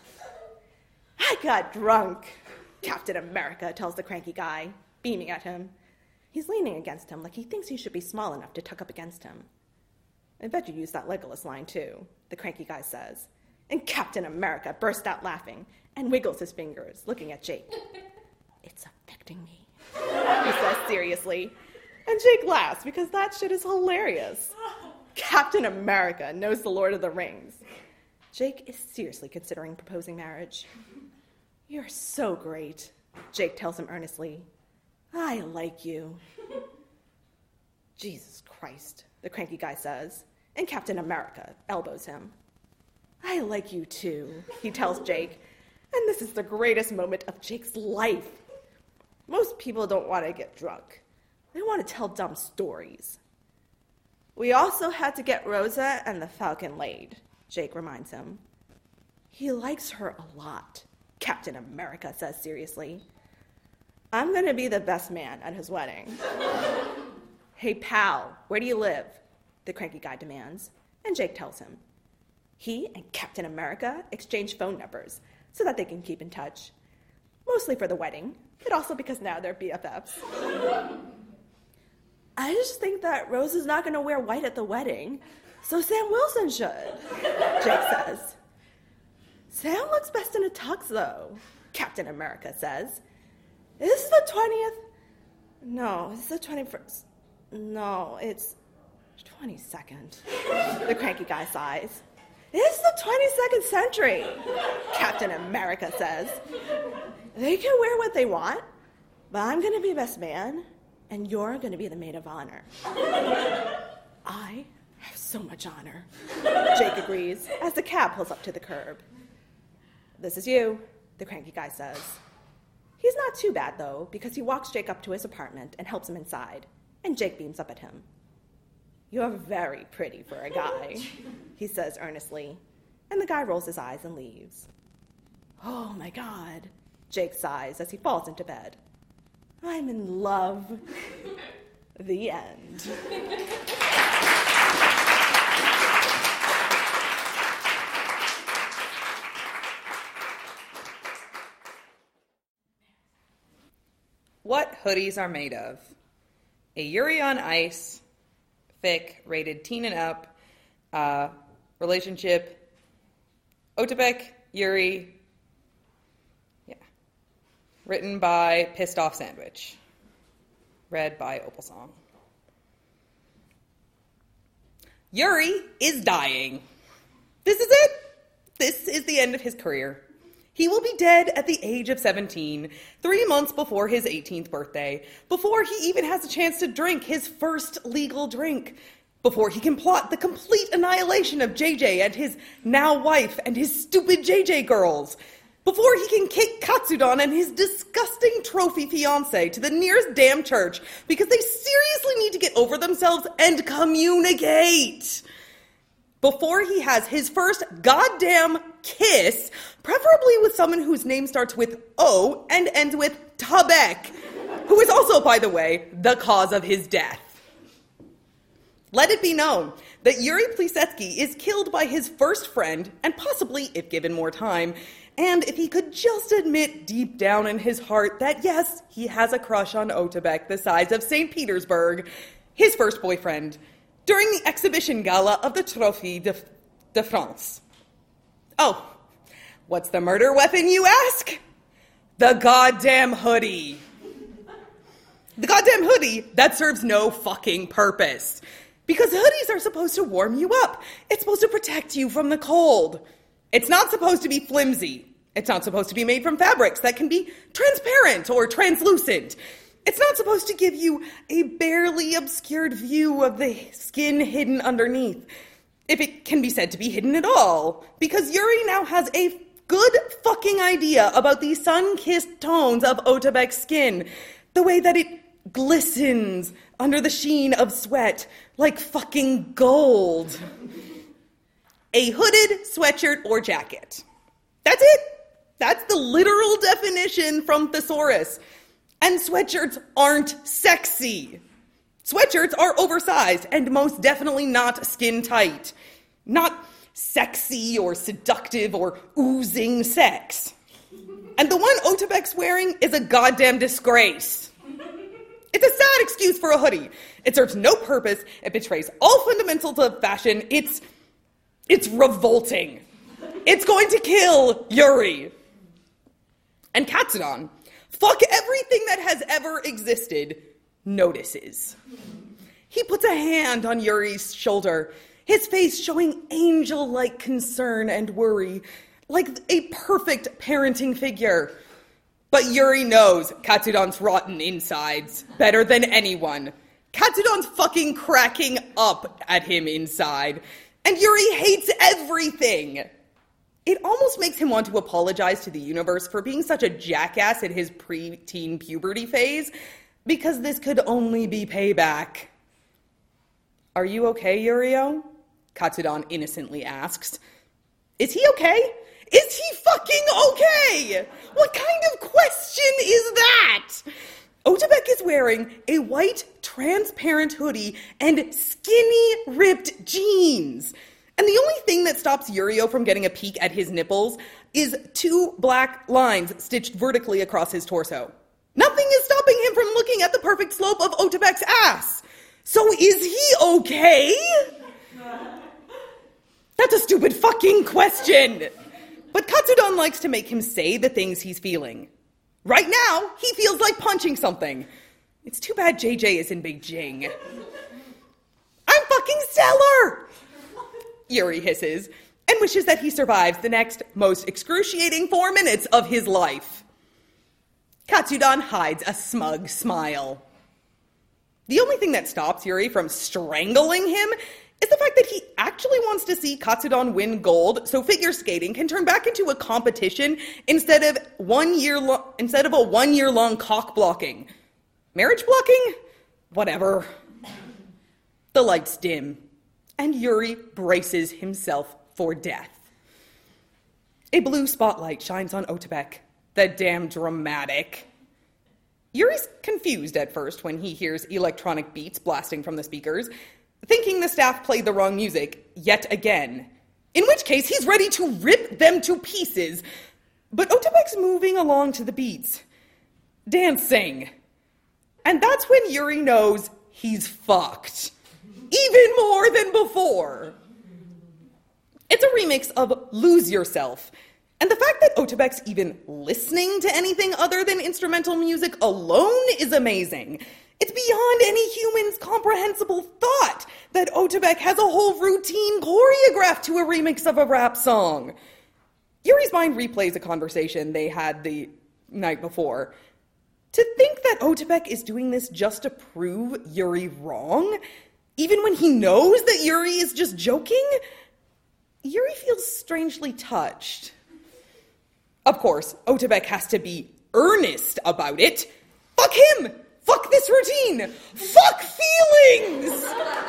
I got drunk, Captain America tells the cranky guy, beaming at him. He's leaning against him like he thinks he should be small enough to tuck up against him. I bet you used that Legolas line too, the cranky guy says. And Captain America bursts out laughing and wiggles his fingers, looking at Jake. It's affecting me, he says seriously. And Jake laughs because that shit is hilarious. Captain America knows the Lord of the Rings. Jake is seriously considering proposing marriage. You're so great, Jake tells him earnestly. I like you. Jesus Christ, the cranky guy says, and Captain America elbows him. I like you too, he tells Jake, and this is the greatest moment of Jake's life. Most people don't want to get drunk. They want to tell dumb stories. We also had to get Rosa and the Falcon laid, Jake reminds him. He likes her a lot, Captain America says seriously. I'm going to be the best man at his wedding. Hey, pal, where do you live? The cranky guy demands, and Jake tells him. He and Captain America exchange phone numbers so that they can keep in touch. Mostly for the wedding, but also because now they're BFFs. I just think that Rose is not going to wear white at the wedding, so Sam Wilson should, Jake says. Sam looks best in a tux, though, Captain America says. Is this the 20th? No, it's the 21st. No, it's 22nd. The cranky guy sighs. It's the 22nd century, Captain America says. They can wear what they want, but I'm going to be best man, and you're going to be the maid of honor. I have so much honor, Jake agrees, as the cab pulls up to the curb. This is you, the cranky guy says. He's not too bad, though, because he walks Jake up to his apartment and helps him inside, and Jake beams up at him. "You're very pretty for a guy," he says earnestly, and the guy rolls his eyes and leaves. "Oh my God," Jake sighs as he falls into bed. "I'm in love." The end. What hoodies are made of? A Yuri on Ice, fic, rated teen and up, relationship, Otepec, Yuri, yeah. Written by Pissed Off Sandwich. Read by Opal Song. Yuri is dying. This is it. This is the end of his career. He will be dead at the age of 17, 3 months before his 18th birthday, before he even has a chance to drink his first legal drink, before he can plot the complete annihilation of JJ and his now wife and his stupid JJ girls, before he can kick Katsudon and his disgusting trophy fiancé to the nearest damn church because they seriously need to get over themselves and communicate. Before he has his first goddamn kiss, preferably with someone whose name starts with O and ends with Tabek, who is also, by the way, the cause of his death. Let it be known that Yuri Plisetsky is killed by his first friend, and possibly, if given more time, and if he could just admit deep down in his heart that, yes, he has a crush on Otepec the size of St. Petersburg, his first boyfriend, during the exhibition gala of the Trophée de France. Oh, what's the murder weapon, you ask? The goddamn hoodie. The goddamn hoodie that serves no fucking purpose. Because hoodies are supposed to warm you up. It's supposed to protect you from the cold. It's not supposed to be flimsy. It's not supposed to be made from fabrics that can be transparent or translucent. It's not supposed to give you a barely obscured view of the skin hidden underneath, if it can be said to be hidden at all, because Yuri now has a good fucking idea about the sun-kissed tones of Otepec's skin, the way that it glistens under the sheen of sweat like fucking gold. A hooded sweatshirt or jacket. That's it. That's the literal definition from Thesaurus. And sweatshirts aren't sexy. Sweatshirts are oversized and most definitely not skin tight. Not sexy or seductive or oozing sex. And the one Otepec's wearing is a goddamn disgrace. It's a sad excuse for a hoodie. It serves no purpose. It betrays all fundamentals of fashion. It's revolting. It's going to kill Yuri. And Katsudon, fuck everything that has ever existed, notices. He puts a hand on Yuri's shoulder, his face showing angel-like concern and worry, like a perfect parenting figure. But Yuri knows Katsudon's rotten insides better than anyone. Katsudon's fucking cracking up at him inside, and Yuri hates everything. It almost makes him want to apologize to the universe for being such a jackass in his pre-teen puberty phase, because this could only be payback. "Are you okay, Yurio?" Katsudon innocently asks. Is he okay? Is he fucking okay? What kind of question is that? Otepec is wearing a white, transparent hoodie and skinny, ripped jeans. And the only thing that stops Yurio from getting a peek at his nipples is 2 black lines stitched vertically across his torso. Nothing is stopping him from looking at the perfect slope of Otepec's ass. So is he okay? That's a stupid fucking question. But Katsudon likes to make him say the things he's feeling. Right now, he feels like punching something. It's too bad JJ is in Beijing. "I'm fucking stellar!" Yuri hisses, and wishes that he survives the next most excruciating 4 minutes of his life. Katsudon hides a smug smile. The only thing that stops Yuri from strangling him is the fact that he actually wants to see Katsudan win gold so figure skating can turn back into a competition instead of a 1 year long cock blocking. Marriage blocking? Whatever. The lights dim, and Yuri braces himself for death. A blue spotlight shines on Otepec. The damn dramatic. Yuri's confused at first when he hears electronic beats blasting from the speakers, thinking the staff played the wrong music yet again, in which case he's ready to rip them to pieces. But Otepec's moving along to the beats, dancing. And that's when Yuri knows he's fucked, even more than before. It's a remix of Lose Yourself, and the fact that Otepec's even listening to anything other than instrumental music alone is amazing. It's beyond any human's comprehensible thought that Otepec has a whole routine choreographed to a remix of a rap song. Yuri's mind replays a conversation they had the night before. To think that Otepec is doing this just to prove Yuri wrong, even when he knows that Yuri is just joking, Yuri feels strangely touched. Of course, Otepec has to be earnest about it. Fuck him! Fuck this routine! Fuck feelings!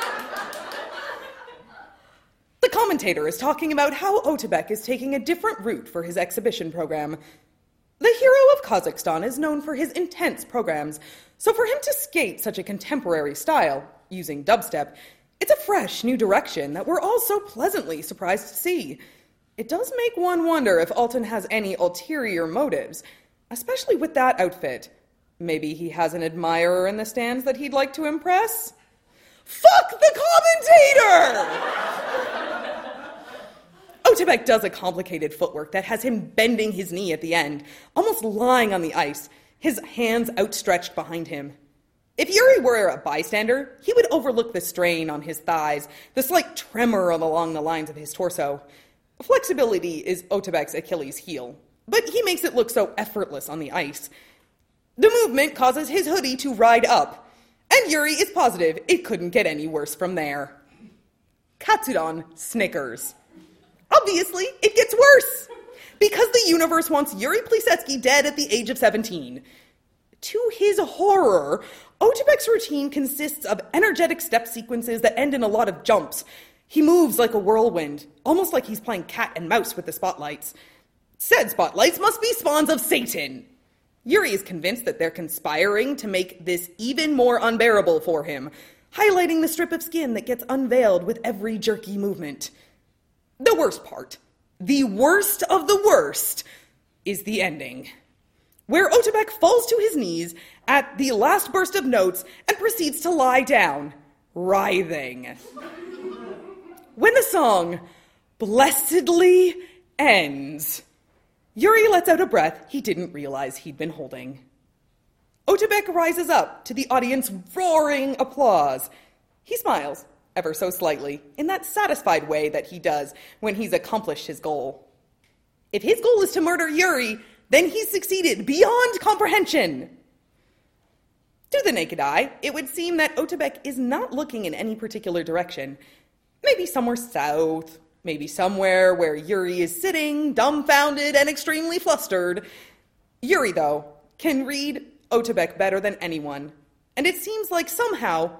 The commentator is talking about how Otepec is taking a different route for his exhibition program. The hero of Kazakhstan is known for his intense programs, so for him to skate such a contemporary style, using dubstep, it's a fresh new direction that we're all so pleasantly surprised to see. It does make one wonder if Alton has any ulterior motives, especially with that outfit. Maybe he has an admirer in the stands that he'd like to impress? Fuck the commentator! Otepec does a complicated footwork that has him bending his knee at the end, almost lying on the ice, his hands outstretched behind him. If Yuri were a bystander, he would overlook the strain on his thighs, the slight tremor along the lines of his torso. Flexibility is Otepec's Achilles heel, but he makes it look so effortless on the ice. The movement causes his hoodie to ride up, and Yuri is positive it couldn't get any worse from there. Katsudan snickers. Obviously, it gets worse, because the universe wants Yuri Plisetsky dead at the age of 17. To his horror, Otepec's routine consists of energetic step sequences that end in a lot of jumps. He moves like a whirlwind, almost like he's playing cat and mouse with the spotlights. Said spotlights must be spawns of Satan. Yuri is convinced that they're conspiring to make this even more unbearable for him, highlighting the strip of skin that gets unveiled with every jerky movement. The worst part, the worst of the worst, is the ending, where Otepec falls to his knees at the last burst of notes and proceeds to lie down, writhing. When the song blessedly ends, Yuri lets out a breath he didn't realize he'd been holding. Otepec rises up to the audience's roaring applause. He smiles, ever so slightly, in that satisfied way that he does when he's accomplished his goal. If his goal is to murder Yuri, then he's succeeded beyond comprehension. To the naked eye, it would seem that Otepec is not looking in any particular direction. Maybe somewhere south, maybe somewhere where Yuri is sitting, dumbfounded and extremely flustered. Yuri, though, can read Otepec better than anyone, and it seems like somehow,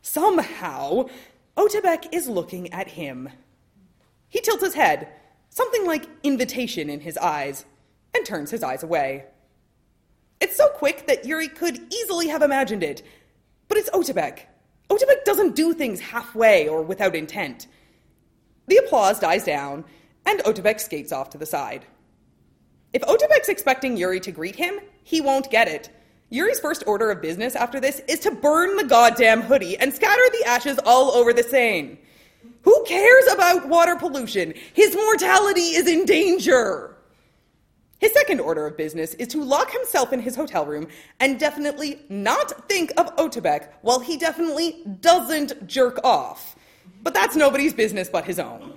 Otepec is looking at him. He tilts his head, something like invitation in his eyes, and turns his eyes away. It's so quick that Yuri could easily have imagined it, but it's Otepec. Otepec doesn't do things halfway or without intent. The applause dies down, and Otepec skates off to the side. If Otepec's expecting Yuri to greet him, he won't get it. Yuri's first order of business after this is to burn the goddamn hoodie and scatter the ashes all over the Seine. Who cares about water pollution? His mortality is in danger. His second order of business is to lock himself in his hotel room and definitely not think of Otepec while he definitely doesn't jerk off. But that's nobody's business but his own.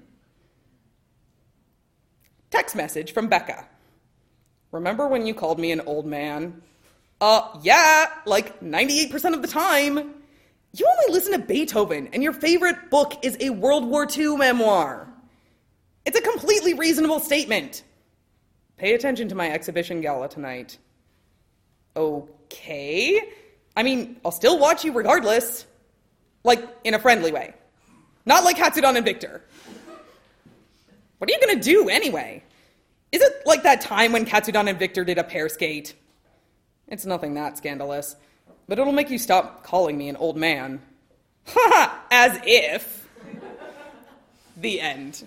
Text message from Becca. Remember when you called me an old man? Yeah, like 98% of the time. You only listen to Beethoven, and your favorite book is a World War II memoir. It's a completely reasonable statement. Pay attention to my exhibition gala tonight. Okay. I mean, I'll still watch you regardless. Like, in a friendly way. Not like Katsudan and Victor. What are you gonna do, anyway? Is it like that time when Katsudan and Victor did a pair skate? It's nothing that scandalous. But it'll make you stop calling me an old man. Haha, as if. The end.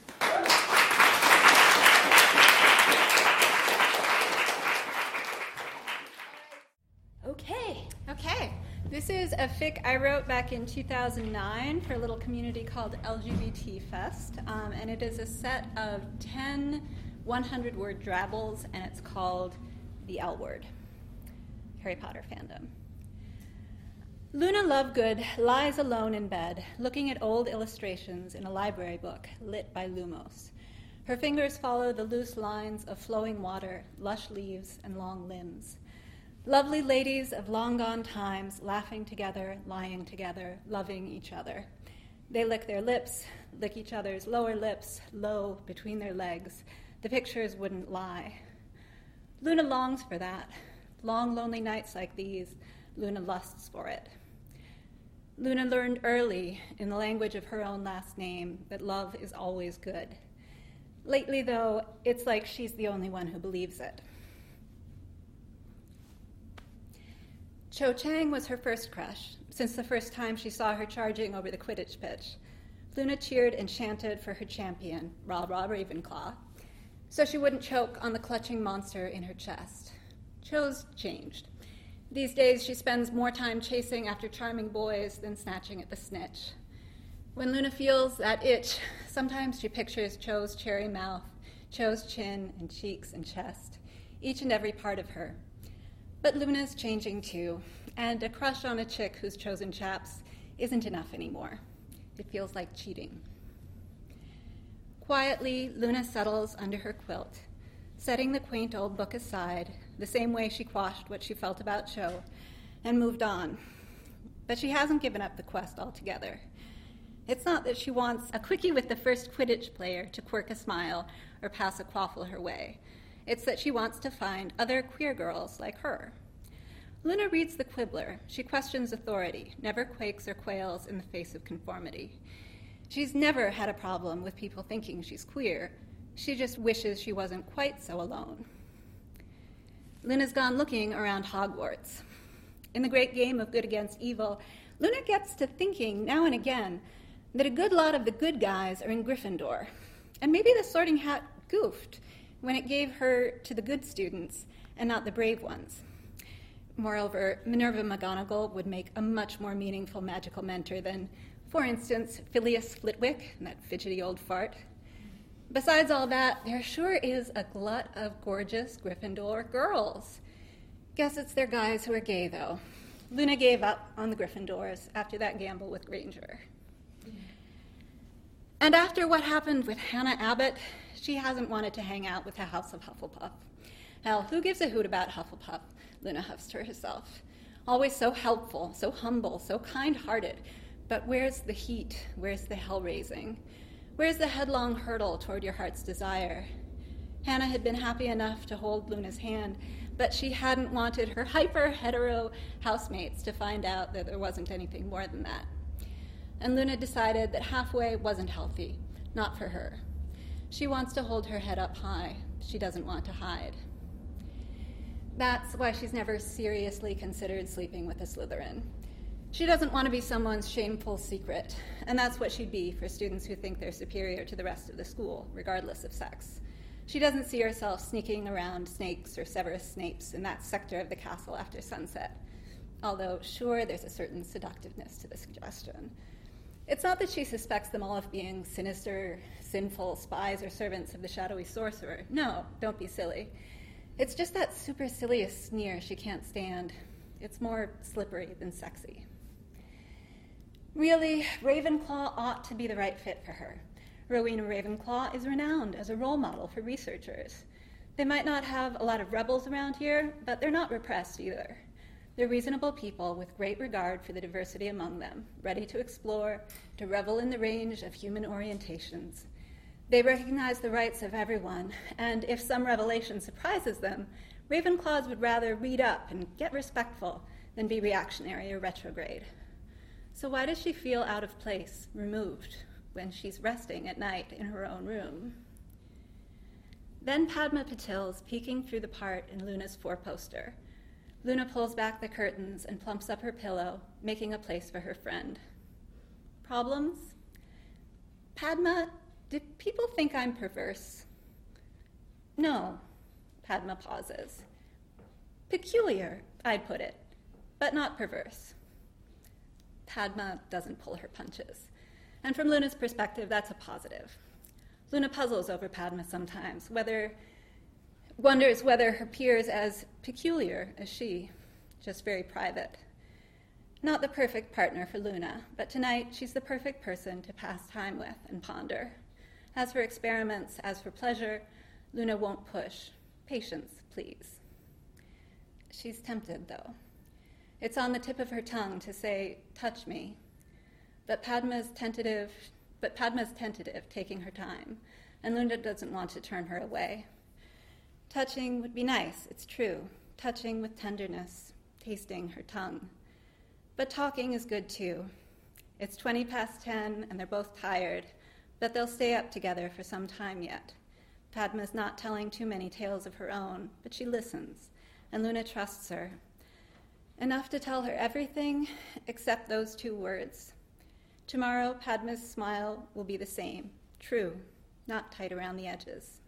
Okay. This is a fic I wrote back in 2009 for a little community called LGBT Fest, and it is a set of 10 100-word drabbles, and it's called The L Word. Harry Potter fandom. Luna Lovegood lies alone in bed, looking at old illustrations in a library book lit by Lumos. Her fingers follow the loose lines of flowing water, lush leaves, and long limbs. Lovely ladies of long-gone times, laughing together, lying together, loving each other. They lick their lips, lick each other's lower lips, low between their legs. The pictures wouldn't lie. Luna longs for that. Long, lonely nights like these, Luna lusts for it. Luna learned early, in the language of her own last name, that love is always good. Lately, though, it's like she's the only one who believes it. Cho Chang was her first crush, since the first time she saw her charging over the Quidditch pitch. Luna cheered and chanted for her champion, Rah Rah Ravenclaw, so she wouldn't choke on the clutching monster in her chest. Cho's changed. These days, she spends more time chasing after charming boys than snatching at the snitch. When Luna feels that itch, sometimes she pictures Cho's cherry mouth, Cho's chin and cheeks and chest, each and every part of her. But Luna's changing too, and a crush on a chick who's chosen chaps isn't enough anymore. It feels like cheating. Quietly, Luna settles under her quilt, setting the quaint old book aside, the same way she quashed what she felt about Cho, and moved on. But she hasn't given up the quest altogether. It's not that she wants a quickie with the first Quidditch player to quirk a smile or pass a quaffle her way. It's that she wants to find other queer girls like her. Luna reads The Quibbler. She questions authority, never quakes or quails in the face of conformity. She's never had a problem with people thinking she's queer. She just wishes she wasn't quite so alone. Luna's gone looking around Hogwarts. In the great game of good against evil, Luna gets to thinking now and again that a good lot of the good guys are in Gryffindor. And maybe the Sorting Hat goofed when it gave her to the good students and not the brave ones. Moreover, Minerva McGonagall would make a much more meaningful magical mentor than, for instance, Phileas Flitwick, that fidgety old fart. Besides all that, there sure is a glut of gorgeous Gryffindor girls. Guess it's their guys who are gay, though. Luna gave up on the Gryffindors after that gamble with Granger. And after what happened with Hannah Abbott, she hasn't wanted to hang out with the House of Hufflepuff. Hell, who gives a hoot about Hufflepuff? Luna huffs to herself. Always so helpful, so humble, so kind-hearted. But where's the heat? Where's the hell-raising? Where's the headlong hurdle toward your heart's desire? Hannah had been happy enough to hold Luna's hand, but she hadn't wanted her hyper-hetero housemates to find out that there wasn't anything more than that. And Luna decided that halfway wasn't healthy, not for her. She wants to hold her head up high. She doesn't want to hide. That's why she's never seriously considered sleeping with a Slytherin. She doesn't want to be someone's shameful secret, and that's what she'd be for students who think they're superior to the rest of the school, regardless of sex. She doesn't see herself sneaking around Snakes or Severus Snapes in that sector of the castle after sunset, although sure, there's a certain seductiveness to the suggestion. It's not that she suspects them all of being sinister, sinful spies or servants of the shadowy sorcerer. No, don't be silly. It's just that supercilious sneer she can't stand. It's more slippery than sexy. Really, Ravenclaw ought to be the right fit for her. Rowena Ravenclaw is renowned as a role model for researchers. They might not have a lot of rebels around here, but they're not repressed either. They're reasonable people with great regard for the diversity among them, ready to explore, to revel in the range of human orientations. They recognize the rights of everyone, and if some revelation surprises them, Ravenclaws would rather read up and get respectful than be reactionary or retrograde. So why does she feel out of place, removed, when she's resting at night in her own room? Then Padma Patil's peeking through the part in Luna's four-poster. Luna pulls back the curtains and plumps up her pillow, making a place for her friend. Problems? Padma, do people think I'm perverse? No, Padma pauses. Peculiar, I'd put it, but not perverse. Padma doesn't pull her punches. And from Luna's perspective, that's a positive. Luna puzzles over Padma sometimes, wonders whether her peer's as peculiar as she, just very private. Not the perfect partner for Luna, but tonight she's the perfect person to pass time with and ponder. As for experiments, as for pleasure, Luna won't push. Patience, please. She's tempted, though. It's on the tip of her tongue to say, touch me. But Padma's tentative, taking her time, and Luna doesn't want to turn her away. Touching would be nice, it's true. Touching with tenderness, tasting her tongue. But talking is good too. It's 10:20, and they're both tired, but they'll stay up together for some time yet. Padma's not telling too many tales of her own, but she listens, and Luna trusts her. Enough to tell her everything except those 2 words. Tomorrow, Padma's smile will be the same, true, not tight around the edges.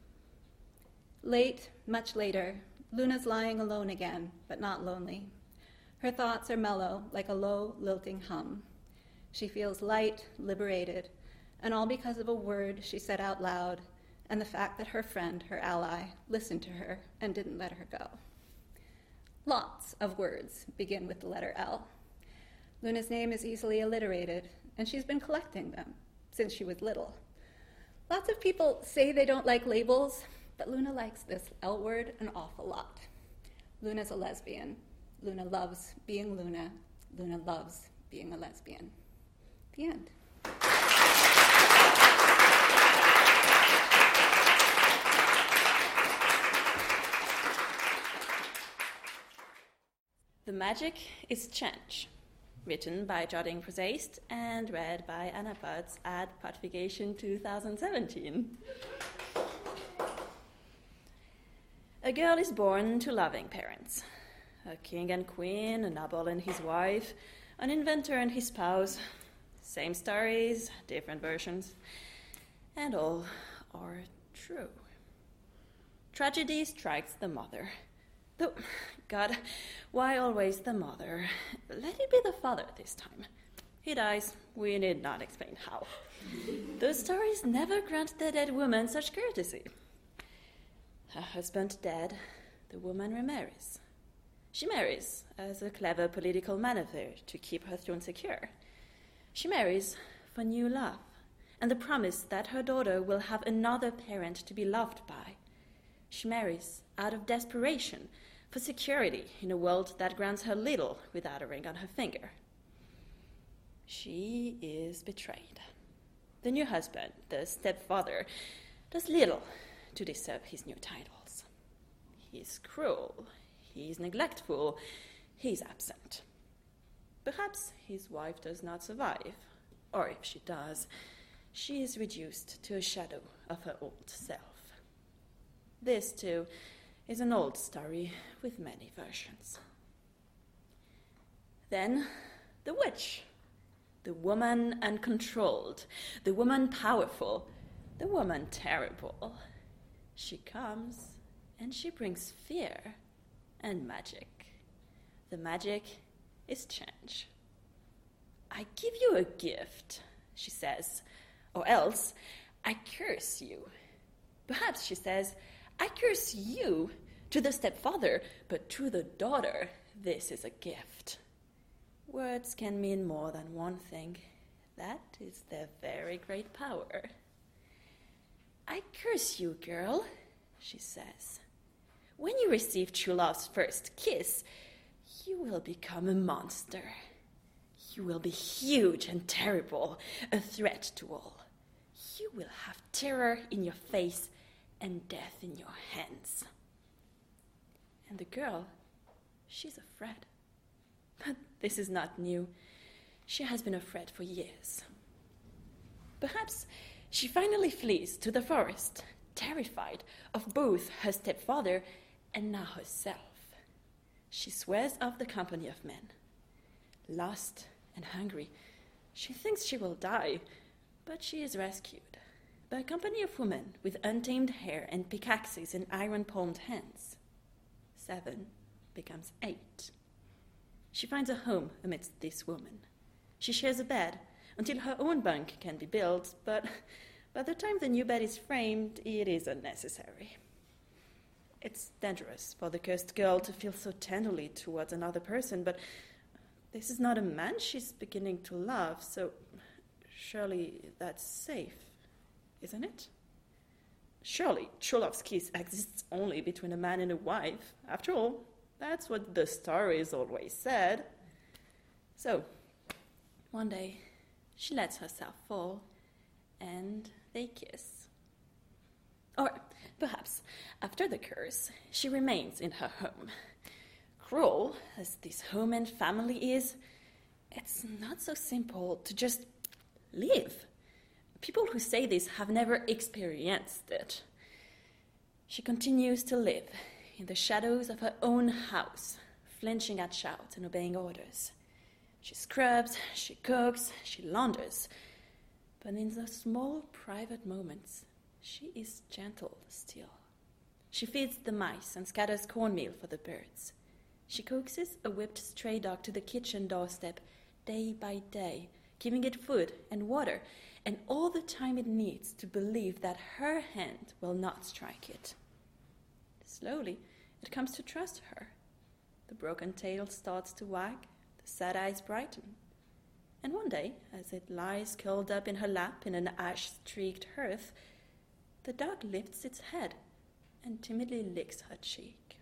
Late, much later, Luna's lying alone again, but not lonely. Her thoughts are mellow, like a low, lilting hum. She feels light, liberated, and all because of a word she said out loud, and the fact that her friend, her ally, listened to her and didn't let her go. Lots of words begin with the letter L. Luna's name is easily alliterated, and she's been collecting them since she was little. Lots of people say they don't like labels, but Luna likes this L word an awful lot. Luna's a lesbian. Luna loves being Luna. Luna loves being a lesbian. The end. The Magic is Change, written by Jardine Prozaste and read by Anna Putz at Putfication 2017. A girl is born to loving parents. A king and queen, a noble and his wife, an inventor and his spouse. Same stories, different versions, and all are true. Tragedy strikes the mother. Though, God, why always the mother? Let it be the father this time. He dies, we need not explain how. Those stories never grant the dead woman such courtesy. Her husband dead, the woman remarries. She marries as a clever political maneuver to keep her throne secure. She marries for new love and the promise that her daughter will have another parent to be loved by. She marries out of desperation for security in a world that grants her little without a ring on her finger. She is betrayed. The new husband, the stepfather, does little to deserve his new titles. He is cruel, he is neglectful, he is absent. Perhaps his wife does not survive, or if she does, she is reduced to a shadow of her old self. This, too, is an old story with many versions. Then, the witch, the woman uncontrolled, the woman powerful, the woman terrible. She comes and she brings fear and magic. The magic is change. I give you a gift, she says, or else I curse you. Perhaps, she says, I curse you to the stepfather, but to the daughter, this is a gift. Words can mean more than one thing. That is their very great power. I curse you, girl, she says. When you receive true love's first kiss, You will become a monster. You will be huge and terrible, a threat to all. You will have terror in your face and death in your hands. And the girl, she's afraid. But this is not new. She has been afraid for years. Perhaps she finally flees to the forest, terrified of both her stepfather and now herself. She swears off the company of men. Lost and hungry, she thinks she will die, but she is rescued by a company of women with untamed hair and pickaxes and iron-palmed hands. 7 becomes 8. She finds a home amidst these women. She shares a bed until her own bunk can be built, but by the time the new bed is framed, it is unnecessary. It's dangerous for the cursed girl to feel so tenderly towards another person, but this is not a man she's beginning to love, so surely that's safe, isn't it? Surely true love's kiss exists only between a man and a wife. After all, that's what the stories always said. So, one day, she lets herself fall, and they kiss. Or perhaps, after the curse, she remains in her home. Cruel as this home and family is, it's not so simple to just live. People who say this have never experienced it. She continues to live in the shadows of her own house, flinching at shouts and obeying orders. She scrubs, she cooks, she launders. But in the small private moments, she is gentle still. She feeds the mice and scatters cornmeal for the birds. She coaxes a whipped stray dog to the kitchen doorstep day by day, giving it food and water and all the time it needs to believe that her hand will not strike it. Slowly, it comes to trust her. The broken tail starts to wag, the sad eyes brighten. And one day, as it lies curled up in her lap in an ash-streaked hearth, the dog lifts its head and timidly licks her cheek.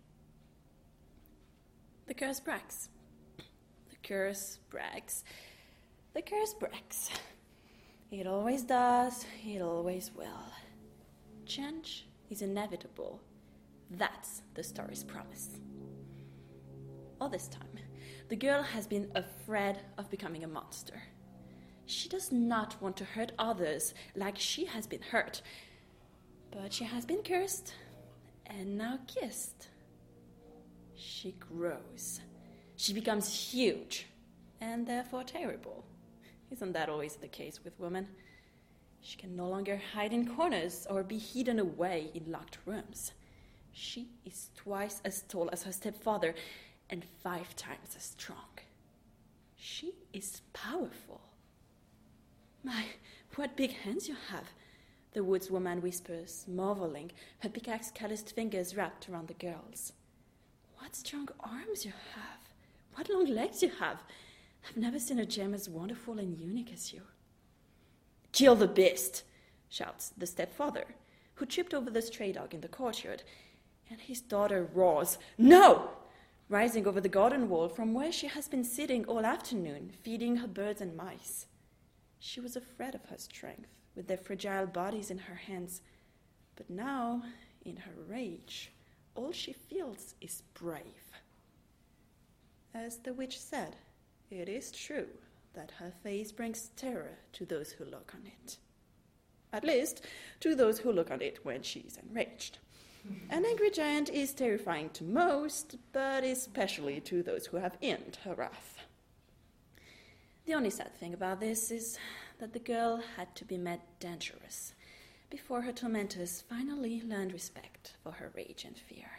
The curse brags. The curse brags. The curse brags. It always does, it always will. Change is inevitable. That's the story's promise. All this time, the girl has been afraid of becoming a monster. She does not want to hurt others like she has been hurt. But she has been cursed and now kissed. She grows. She becomes huge and therefore terrible. Isn't that always the case with women? She can no longer hide in corners or be hidden away in locked rooms. She is twice as tall as her stepfather and 5 times as strong. She is powerful. My, what big hands you have, the woods woman whispers, marveling, her pickaxe-calloused fingers wrapped around the girl's. What strong arms you have. What long legs you have. I've never seen a gem as wonderful and unique as you. Kill the beast, shouts the stepfather, who tripped over the stray dog in the courtyard, and his daughter roars, "No!" rising over the garden wall from where she has been sitting all afternoon, feeding her birds and mice. She was afraid of her strength, with their fragile bodies in her hands, but now, in her rage, all she feels is brave. As the witch said, it is true that her face brings terror to those who look on it. At least, to those who look on it when she is enraged. An angry giant is terrifying to most, but especially to those who have earned her wrath. The only sad thing about this is that the girl had to be made dangerous before her tormentors finally learned respect for her rage and fear.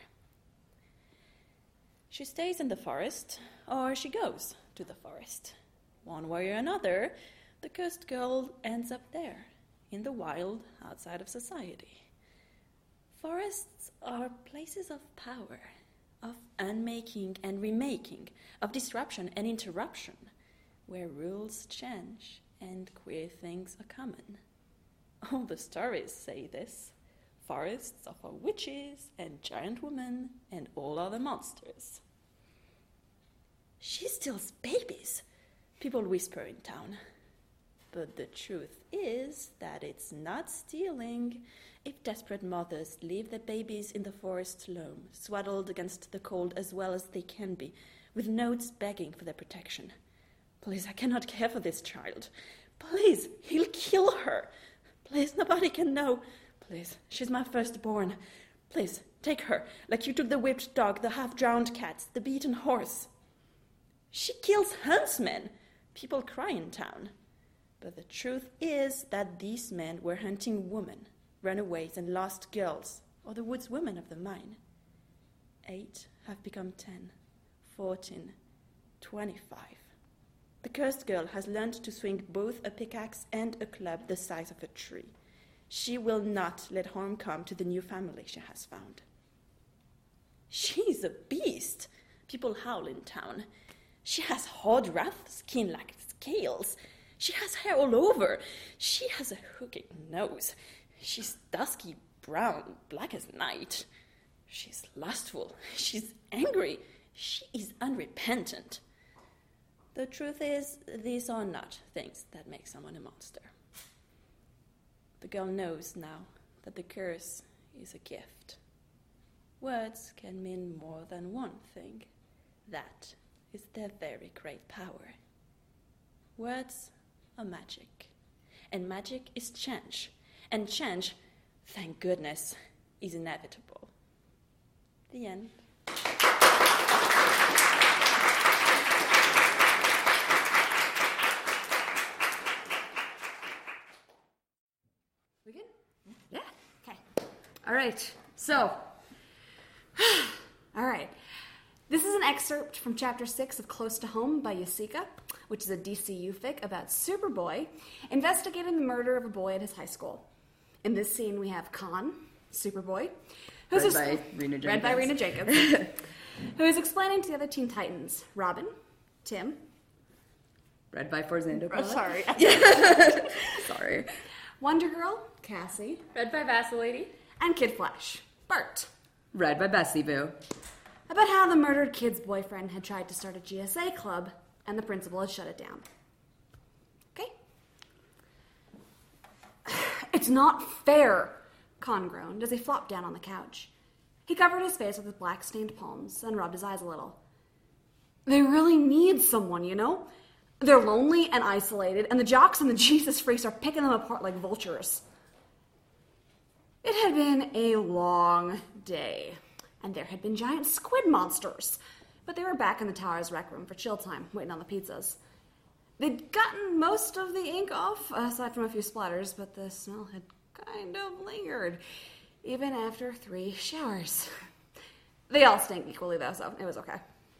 She stays in the forest, or she goes to the forest. One way or another, the cursed girl ends up there, in the wild, outside of society. Forests are places of power, of unmaking and remaking, of disruption and interruption, where rules change and queer things are common. All the stories say this. Forests are for witches and giant women and all other monsters. She steals babies, people whisper in town. But the truth is that it's not stealing. If desperate mothers leave their babies in the forest alone, swaddled against the cold as well as they can be, with notes begging for their protection. Please, I cannot care for this child. Please, he'll kill her. Please, nobody can know. Please, she's my firstborn. Please, take her, like you took the whipped dog, the half-drowned cats, the beaten horse. She kills huntsmen. People cry in town. But the truth is that these men were hunting women, runaways and lost girls, or the woods women of the mine. 8 have become 10, 14, 25. The cursed girl has learned to swing both a pickaxe and a club the size of a tree. She will not let harm come to the new family she has found. She's a beast. People howl in town. She has hard, rough skin like scales. She has hair all over. She has a hooked nose. She's dusky brown, black as night. She's lustful. She's angry. She is unrepentant. The truth is, these are not things that make someone a monster. The girl knows now that the curse is a gift. Words can mean more than one thing. That is their very great power. Words are magic, and magic is change, and change, thank goodness, is inevitable. The end. We good? Yeah. Okay. All right. So, all right. This is an excerpt from Chapter 6 of Close to Home by Yasica, which is a DCU fic about Superboy investigating the murder of a boy at his high school. In this scene, we have Khan, Superboy, who's Read by Rena Jacobs, who is explaining to the other Teen Titans, Robin, Tim, read by Forzando. sorry, Sorry. Wonder Girl, Cassie, Read by Vacillating. and Kid Flash, Bart, Read by Bessie Boo. about how the murdered kid's boyfriend had tried to start a GSA club and the principal had shut it down. Okay? It's not fair, Khan groaned as he flopped down on the couch. He covered his face with his black-stained palms and rubbed his eyes a little. They really need someone, you know? They're lonely and isolated, and the jocks and the Jesus freaks are picking them apart like vultures. It had been a long day, and there had been giant squid monsters, but they were back in the tower's rec room for chill time, waiting on the pizzas. They'd gotten most of the ink off, aside from a few splatters, but the smell had kind of lingered, even after 3 showers. They all stank equally, though, so it was okay.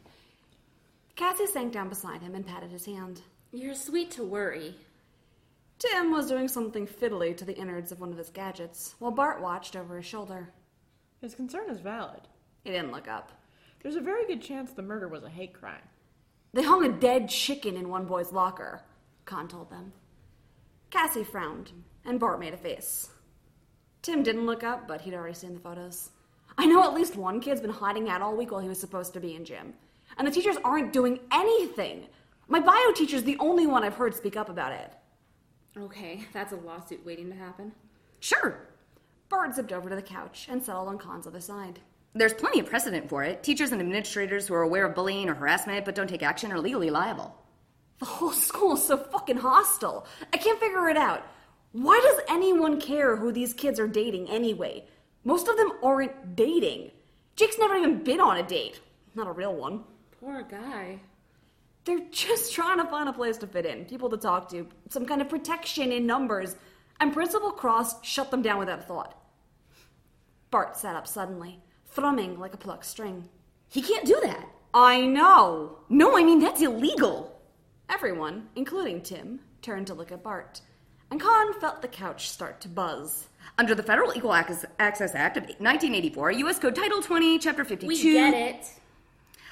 Cassie sank down beside him and patted his hand. You're sweet to worry. Tim was doing something fiddly to the innards of one of his gadgets, while Bart watched over his shoulder. His concern is valid. He didn't look up. There's a very good chance the murder was a hate crime. They hung a dead chicken in one boy's locker, Khan told them. Cassie frowned, and Bart made a face. Tim didn't look up, but he'd already seen the photos. I know at least one kid's been hiding out all week while he was supposed to be in gym. And the teachers aren't doing anything. My bio teacher's the only one I've heard speak up about it. Okay, that's a lawsuit waiting to happen. Sure. Bart zipped over to the couch and settled on Khan's other side. There's plenty of precedent for it. Teachers and administrators who are aware of bullying or harassment but don't take action are legally liable. The whole school is so fucking hostile. I can't figure it out. Why does anyone care who these kids are dating anyway? Most of them aren't dating. Jake's never even been on a date. Not a real one. Poor guy. They're just trying to find a place to fit in, people to talk to, some kind of protection in numbers, and Principal Cross shut them down without a thought. Bart sat up suddenly, thrumming like a plucked string. He can't do that. I know! No, I mean, that's illegal. Everyone, including Tim, turned to look at Bart, and Khan felt the couch start to buzz. Under the Federal Equal Access Act of 1984, U.S. Code Title 20, Chapter 52... We get it.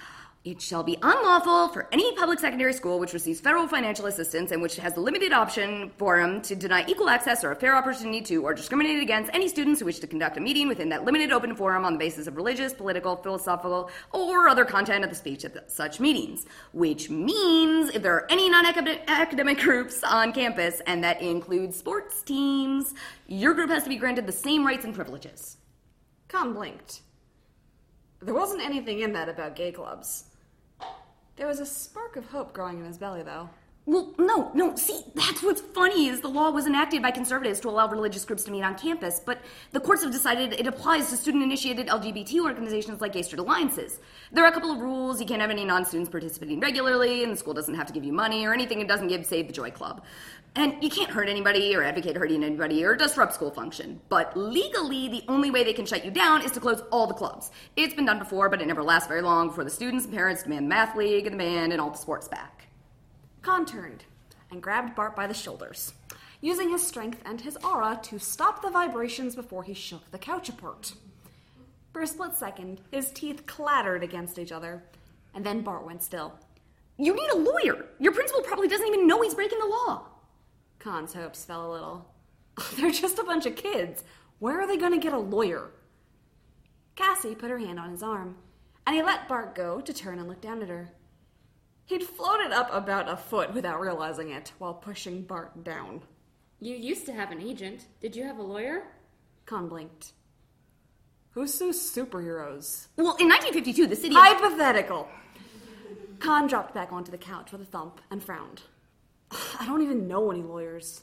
It shall be unlawful for any public secondary school which receives federal financial assistance and which has the limited option for them to deny equal access or a fair opportunity to or discriminate against any students who wish to conduct a meeting within that limited open forum on the basis of religious, political, philosophical, or other content of the speech at such meetings. Which means if there are any non-academic groups on campus, and that includes sports teams, your group has to be granted the same rights and privileges. Con blinked. There wasn't anything in that about gay clubs. There was a spark of hope growing in his belly, though. Well, no, see, that's what's funny is the law was enacted by conservatives to allow religious groups to meet on campus, but the courts have decided it applies to student-initiated LGBT organizations like Gay Straight Alliances. There are a couple of rules. You can't have any non-students participating regularly, and the school doesn't have to give you money or anything it doesn't give Save the Joy Club. And you can't hurt anybody or advocate hurting anybody or disrupt school function. But legally, the only way they can shut you down is to close all the clubs. It's been done before, but it never lasts very long before the students and parents demand the math league and the band and all the sports back. Con turned and grabbed Bart by the shoulders, using his strength and his aura to stop the vibrations before he shook the couch apart. For a split second, his teeth clattered against each other, and then Bart went still. You need a lawyer. Your principal probably doesn't even know he's breaking the law. Con's hopes fell a little. They're just a bunch of kids. Where are they going to get a lawyer? Cassie put her hand on his arm, and he let Bart go to turn and look down at her. He'd floated up about a foot without realizing it, while pushing Bart down. You used to have an agent. Did you have a lawyer? Con blinked. Who sues superheroes? Well, in 1952, the city... Hypothetical. Con dropped back onto the couch with a thump and frowned. I don't even know any lawyers.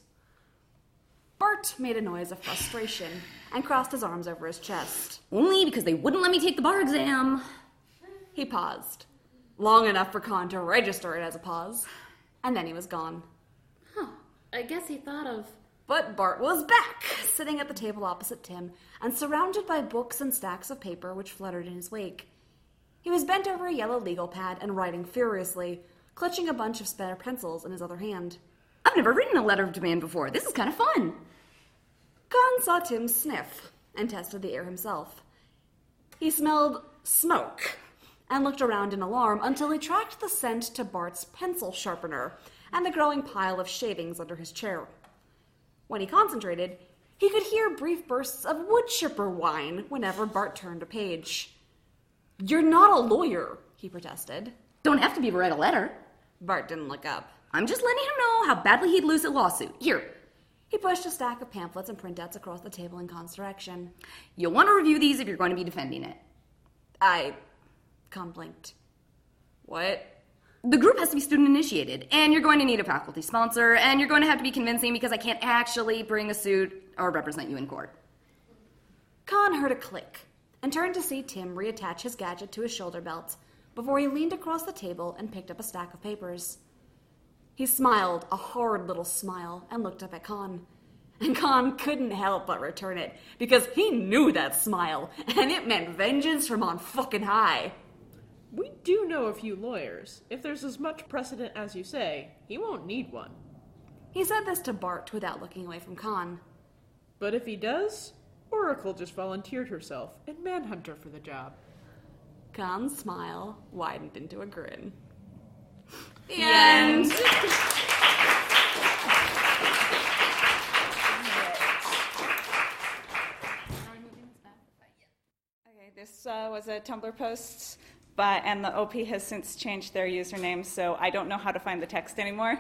Bart made a noise of frustration and crossed his arms over his chest. Only because they wouldn't let me take the bar exam. He paused, long enough for Con to register it as a pause, and then he was gone. I guess he thought of... But Bart was back, sitting at the table opposite Tim, and surrounded by books and stacks of paper which fluttered in his wake. He was bent over a yellow legal pad and writing furiously, clutching a bunch of spare pencils in his other hand. I've never written a letter of demand before. This is kind of fun. Con saw Tim sniff and tested the air himself. He smelled smoke and looked around in alarm until he tracked the scent to Bart's pencil sharpener and the growing pile of shavings under his chair. When he concentrated, he could hear brief bursts of wood chipper whine whenever Bart turned a page. "You're not a lawyer," he protested. Don't have to be to write a letter. Bart didn't look up. I'm just letting him know how badly he'd lose a lawsuit. Here. He pushed a stack of pamphlets and printouts across the table in Con's direction. You'll want to review these if you're going to be defending it. Con blinked. What? The group has to be student-initiated, and you're going to need a faculty sponsor, and you're going to have to be convincing because I can't actually bring a suit or represent you in court. Con heard a click and turned to see Tim reattach his gadget to his shoulder belt before he leaned across the table and picked up a stack of papers. He smiled, a hard little smile, and looked up at Con. And Con couldn't help but return it, because he knew that smile, and it meant vengeance from on fucking high. We do know a few lawyers. If there's as much precedent as you say, he won't need one. He said this to Bart without looking away from Con. But if he does, Oracle just volunteered herself and Manhunter for the job. Con's smile widened into a grin. The end. Okay, this was a Tumblr post, and the OP has since changed their username, so I don't know how to find the text anymore.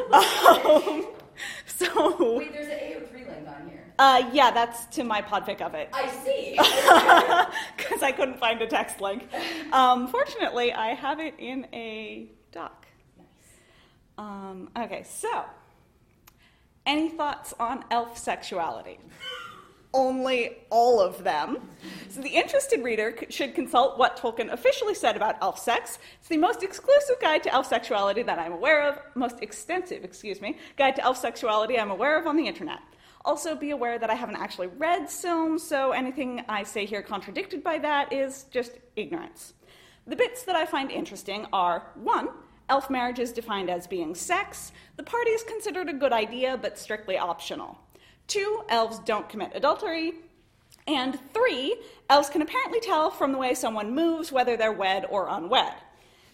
So. Wait, there's an AO3 link on here. Yeah, that's to my podpic of it. I see. Because I couldn't find a text link. Fortunately, I have it in a doc. Nice. Okay, so, any thoughts on elf sexuality? Only all of them. So the interested reader should consult what Tolkien officially said about elf sex. It's the most exclusive guide to elf sexuality that I'm aware of, most extensive, guide to elf sexuality I'm aware of on the internet. Also be aware that I haven't actually read Silm, so anything I say here contradicted by that is just ignorance. The bits that I find interesting are, 1, elf marriage is defined as being sex. The party is considered a good idea, but strictly optional. 2, elves don't commit adultery. And 3, elves can apparently tell from the way someone moves whether they're wed or unwed.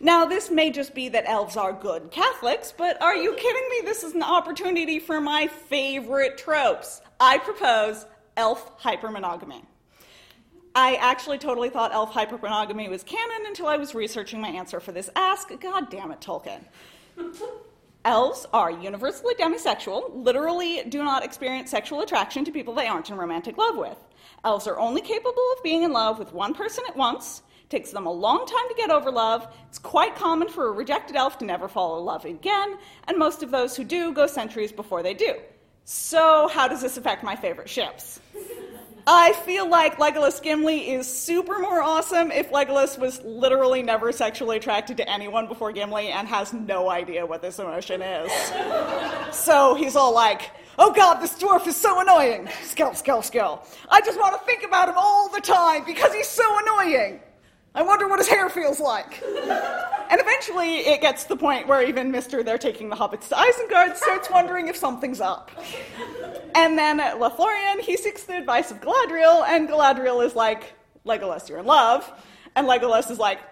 Now, this may just be that elves are good Catholics, but are you kidding me? This is an opportunity for my favorite tropes. I propose elf hypermonogamy. I actually totally thought elf hypermonogamy was canon until I was researching my answer for this ask. God damn it, Tolkien. Elves are universally demisexual, literally do not experience sexual attraction to people they aren't in romantic love with. Elves are only capable of being in love with one person at once. It takes them a long time to get over love. It's quite common for a rejected elf to never fall in love again, and most of those who do go centuries before they do. So how does this affect my favorite ships? I feel like Legolas Gimli is super more awesome if Legolas was literally never sexually attracted to anyone before Gimli and has no idea what this emotion is. So he's all like, oh god, this dwarf is so annoying. Skill, skill, skill. I just want to think about him all the time because he's so annoying. I wonder what his hair feels like. And eventually it gets to the point where even Mr. They're taking the hobbits to Isengard starts wondering if something's up. And then Lothlorien, he seeks the advice of Galadriel, and Galadriel is like, Legolas, you're in love. And Legolas is like,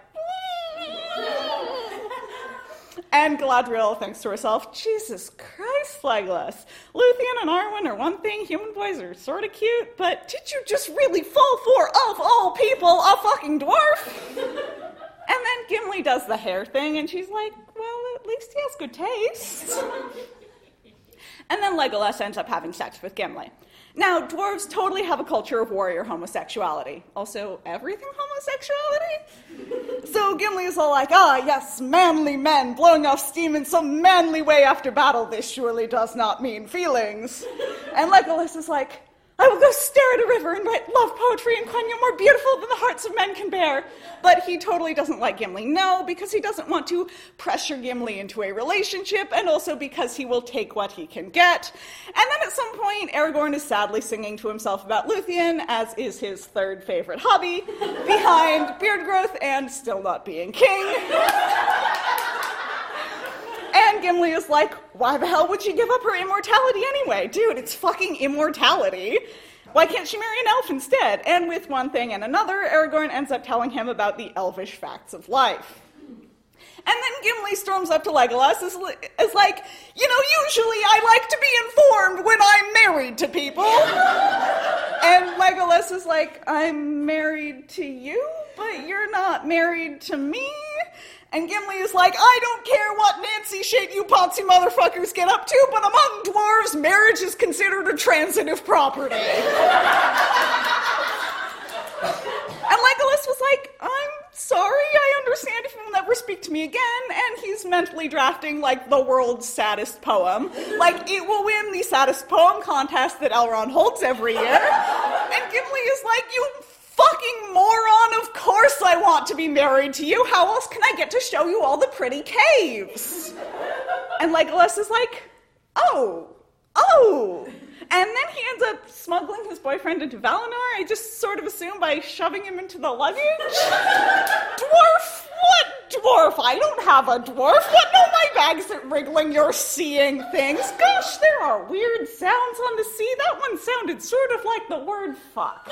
and Galadriel thinks to herself, Jesus Christ, Legolas. Luthien and Arwen are one thing, human boys are sort of cute, but did you just really fall for, of all people, a fucking dwarf? And then Gimli does the hair thing, and she's like, well, at least he has good taste. And then Legolas ends up having sex with Gimli. Now, dwarves totally have a culture of warrior homosexuality. Also, everything homosexuality? So Gimli is all like, yes, manly men blowing off steam in some manly way after battle. This surely does not mean feelings. And Legolas is like, I will go stare at a river and write love poetry and find you more beautiful than the hearts of men can bear. But he totally doesn't like Gimli, no, because he doesn't want to pressure Gimli into a relationship, and also because he will take what he can get. And then at some point, Aragorn is sadly singing to himself about Luthien, as is his third favorite hobby, behind beard growth and still not being king. And Gimli is like, why the hell would she give up her immortality anyway? Dude, it's fucking immortality. Why can't she marry an elf instead? And with one thing and another, Aragorn ends up telling him about the elvish facts of life. And then Gimli storms up to Legolas, is like, usually I like to be informed when I'm married to people. And Legolas is like, I'm married to you, but you're not married to me? And Gimli is like, I don't care what Nancy shit you poncy motherfuckers get up to, but among dwarves, marriage is considered a transitive property. And Legolas was like, I'm sorry, I understand if you'll never speak to me again. And he's mentally drafting, the world's saddest poem. It will win the saddest poem contest that Elrond holds every year. And Gimli is like, you fucking moron, of course I want to be married to you. How else can I get to show you all the pretty caves? And Legolas is like, oh. And then he ends up smuggling his boyfriend into Valinor, I just sort of assume by shoving him into the luggage. Dwarf? What dwarf? I don't have a dwarf. What? No, my bag's at wriggling. You're seeing things. Gosh, there are weird sounds on the sea. That one sounded sort of like the word fuck.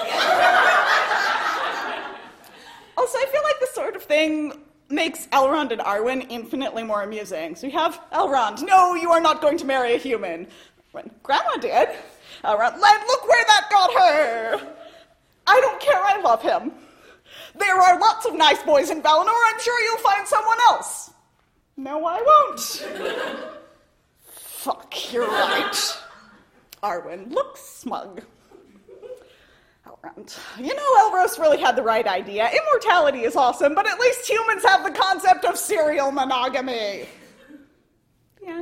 Also, I feel like this sort of thing makes Elrond and Arwen infinitely more amusing. So you have Elrond, no, you are not going to marry a human. When Grandma did, Elrond, look where that got her. I don't care, I love him. There are lots of nice boys in Valinor, I'm sure you'll find someone else. No, I won't. Fuck, you're right. Arwen looks smug. Elrond, Elros really had the right idea. Immortality is awesome, but at least humans have the concept of serial monogamy. The end.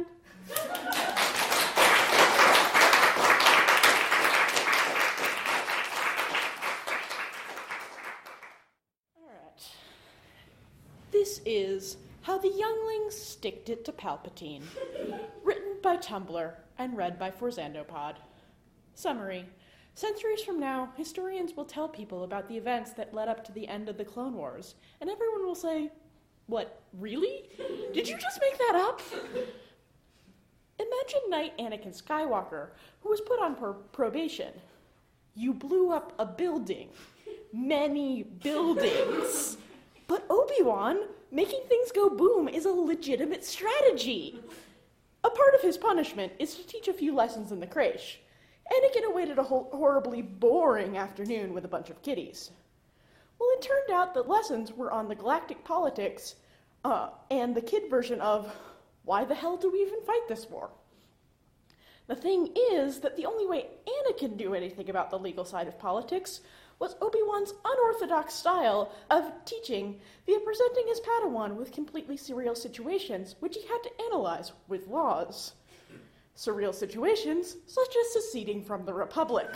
This is How the Younglings Sticked It to Palpatine, written by Tumblr and read by Forzandopod. Summary. Centuries from now, historians will tell people about the events that led up to the end of the Clone Wars, and everyone will say, what, really? Did you just make that up? Imagine Knight Anakin Skywalker, who was put on probation. You blew up a building. Many buildings. But Obi-Wan, making things go boom is a legitimate strategy. A part of his punishment is to teach a few lessons in the creche. Anakin awaited a horribly boring afternoon with a bunch of kiddies. Well, it turned out that lessons were on the galactic politics and the kid version of, why the hell do we even fight this war? The thing is that the only way Anakin knew anything about the legal side of politics was Obi-Wan's unorthodox style of teaching via presenting his Padawan with completely surreal situations, which he had to analyze with laws. Surreal situations such as seceding from the Republic.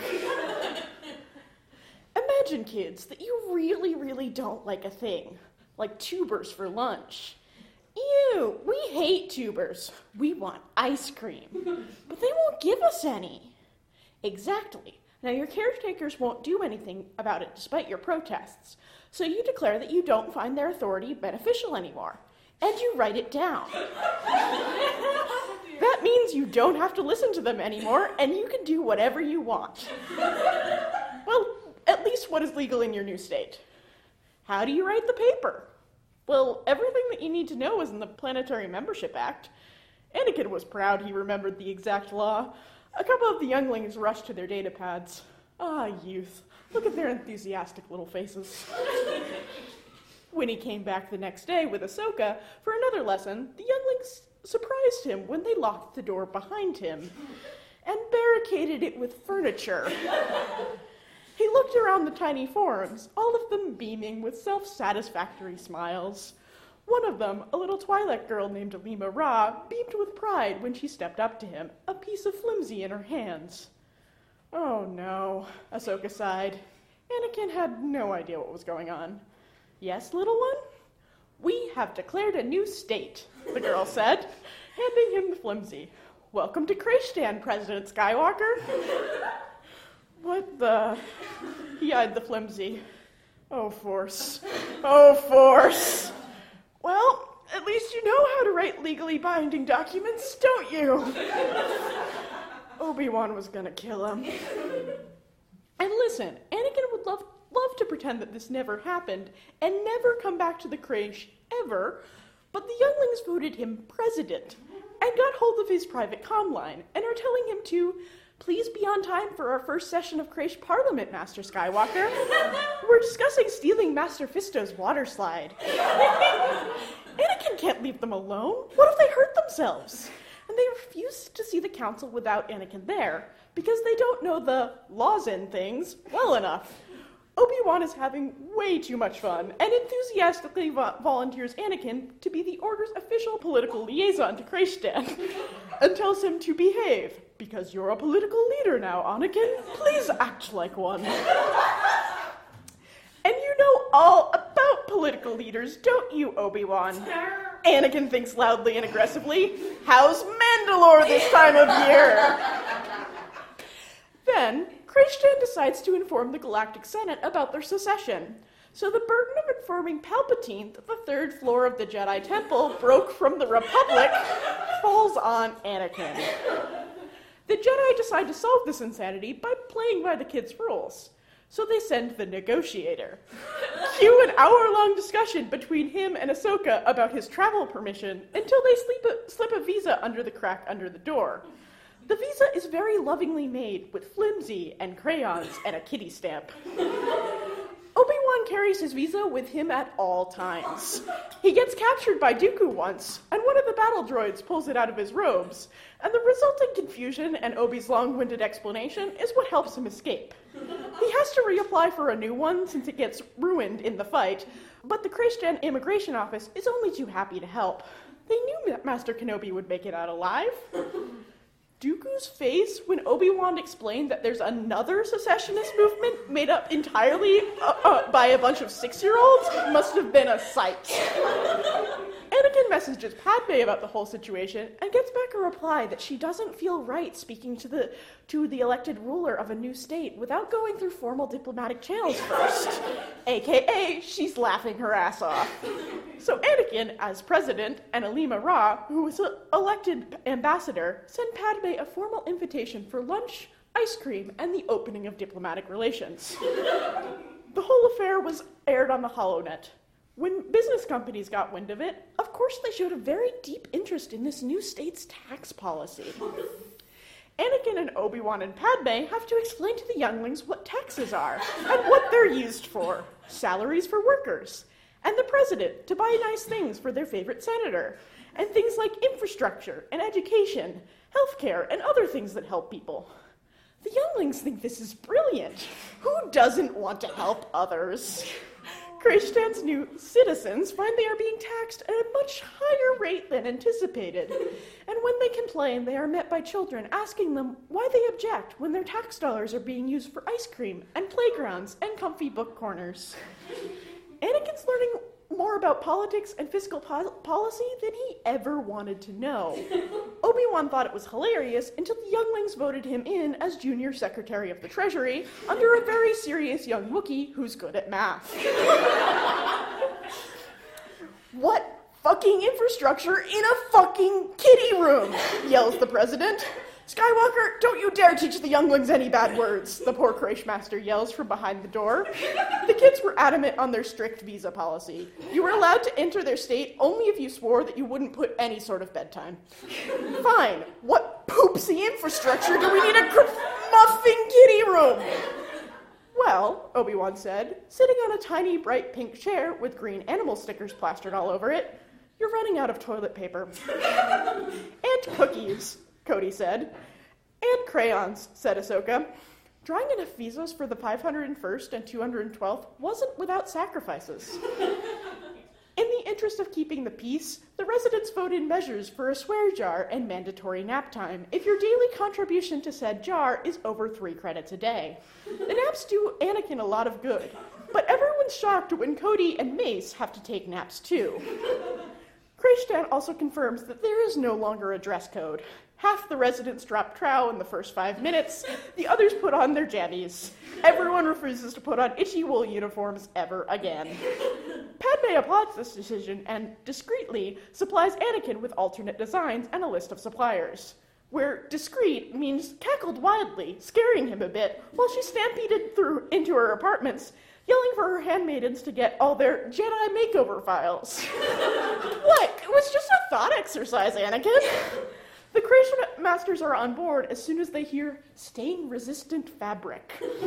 Imagine, kids, that you really, really don't like a thing, like tubers for lunch. Ew, we hate tubers. We want ice cream. But they won't give us any. Exactly. Now, your caretakers won't do anything about it despite your protests, so you declare that you don't find their authority beneficial anymore, and you write it down. That means you don't have to listen to them anymore, and you can do whatever you want. Well, at least what is legal in your new state. How do you write the paper? Well, everything that you need to know is in the Planetary Membership Act. Anakin was proud he remembered the exact law. A couple of the younglings rushed to their data pads. Ah, youth. Look at their enthusiastic little faces. When he came back the next day with Ahsoka for another lesson, the younglings surprised him when they locked the door behind him and barricaded it with furniture. He looked around the tiny forms, all of them beaming with self-satisfactory smiles. One of them, a little Twi'lek girl named Alima Ra, beamed with pride when she stepped up to him, a piece of flimsy in her hands. Oh no, Ahsoka sighed. Anakin had no idea what was going on. Yes, little one? We have declared a new state, the girl said, handing him the flimsy. Welcome to Kreishtan, President Skywalker. What the? He eyed the flimsy. Oh, Force. Oh, Force. Well, at least you know how to write legally binding documents, don't you? Obi-Wan was gonna kill him. And listen, Anakin would love to pretend that this never happened and never come back to the creche ever, but the younglings voted him president and got hold of his private comm line and are telling him to please be on time for our first session of Creche Parliament, Master Skywalker. We're discussing stealing Master Fisto's water slide. Anakin can't leave them alone. What if they hurt themselves? And they refuse to see the council without Anakin there because they don't know the laws and things well enough. Obi-Wan is having way too much fun and enthusiastically volunteers Anakin to be the Order's official political liaison to Kreishtan and tells him to behave. Because you're a political leader now, Anakin. Please act like one. And you know all about political leaders, don't you, Obi-Wan? Anakin thinks loudly and aggressively. How's Mandalore this time of year? Then, Kreishtan decides to inform the Galactic Senate about their secession. So the burden of informing Palpatine that the third floor of the Jedi Temple broke from the Republic falls on Anakin. The Jedi decide to solve this insanity by playing by the kids' rules. So they send the Negotiator. Cue an hour-long discussion between him and Ahsoka about his travel permission until they slip a visa under the crack under the door. The visa is very lovingly made with flimsy and crayons and a kitty stamp. Obi-Wan carries his visa with him at all times. He gets captured by Dooku once, and one of the battle droids pulls it out of his robes, and the resulting confusion and Obi's long-winded explanation is what helps him escape. He has to reapply for a new one since it gets ruined in the fight, but the Kreishtan Immigration Office is only too happy to help. They knew that Master Kenobi would make it out alive. Dooku's face when Obi-Wan explained that there's another secessionist movement made up entirely by a bunch of 6-year-olds must have been a sight. Anakin messages Padme about the whole situation and gets back a reply that she doesn't feel right speaking to the elected ruler of a new state without going through formal diplomatic channels first. AKA, she's laughing her ass off. So Anakin, as president, and Alima Ra, who was elected ambassador, sent Padme a formal invitation for lunch, ice cream, and the opening of diplomatic relations. The whole affair was aired on the HoloNet. When business companies got wind of it, of course they showed a very deep interest in this new state's tax policy. Anakin and Obi-Wan and Padme have to explain to the younglings what taxes are and what they're used for. Salaries for workers. And the president to buy nice things for their favorite senator. And things like infrastructure and education, healthcare, and other things that help people. The younglings think this is brilliant. Who doesn't want to help others? Krayshtan's new citizens find they are being taxed at a much higher rate than anticipated. And when they complain, they are met by children asking them why they object when their tax dollars are being used for ice cream and playgrounds and comfy book corners. Anakin's learning more about politics and fiscal policy than he ever wanted to know. Obi-Wan thought it was hilarious until the younglings voted him in as Junior Secretary of the Treasury under a very serious young Wookiee who's good at math. What fucking infrastructure in a fucking kiddie room? Yells the president. Skywalker, don't you dare teach the younglings any bad words, the poor Kraysh master yells from behind the door. The kids were adamant on their strict visa policy. You were allowed to enter their state only if you swore that you wouldn't put any sort of bedtime. Fine, what poopsy infrastructure do we need a muffing kiddie room? Well, Obi-Wan said, sitting on a tiny, bright pink chair with green animal stickers plastered all over it, you're running out of toilet paper. And cookies, Cody said. And crayons, said Ahsoka. Drawing enough visas for the 501st and 212th wasn't without sacrifices. In the interest of keeping the peace, the residents voted measures for a swear jar and mandatory nap time if your daily contribution to said jar is over 3 credits a day. The naps do Anakin a lot of good, but everyone's shocked when Cody and Mace have to take naps too. Krayshtan also confirms that there is no longer a dress code. Half the residents drop trow in the first 5 minutes, the others put on their jammies. Everyone refuses to put on itchy wool uniforms ever again. Padme applauds this decision and, discreetly, supplies Anakin with alternate designs and a list of suppliers. Where discreet means cackled wildly, scaring him a bit, while she stampeded into her apartments, yelling for her handmaidens to get all their Jedi makeover files. What? It was just a thought exercise, Anakin. The Kraysh masters are on board as soon as they hear stain-resistant fabric.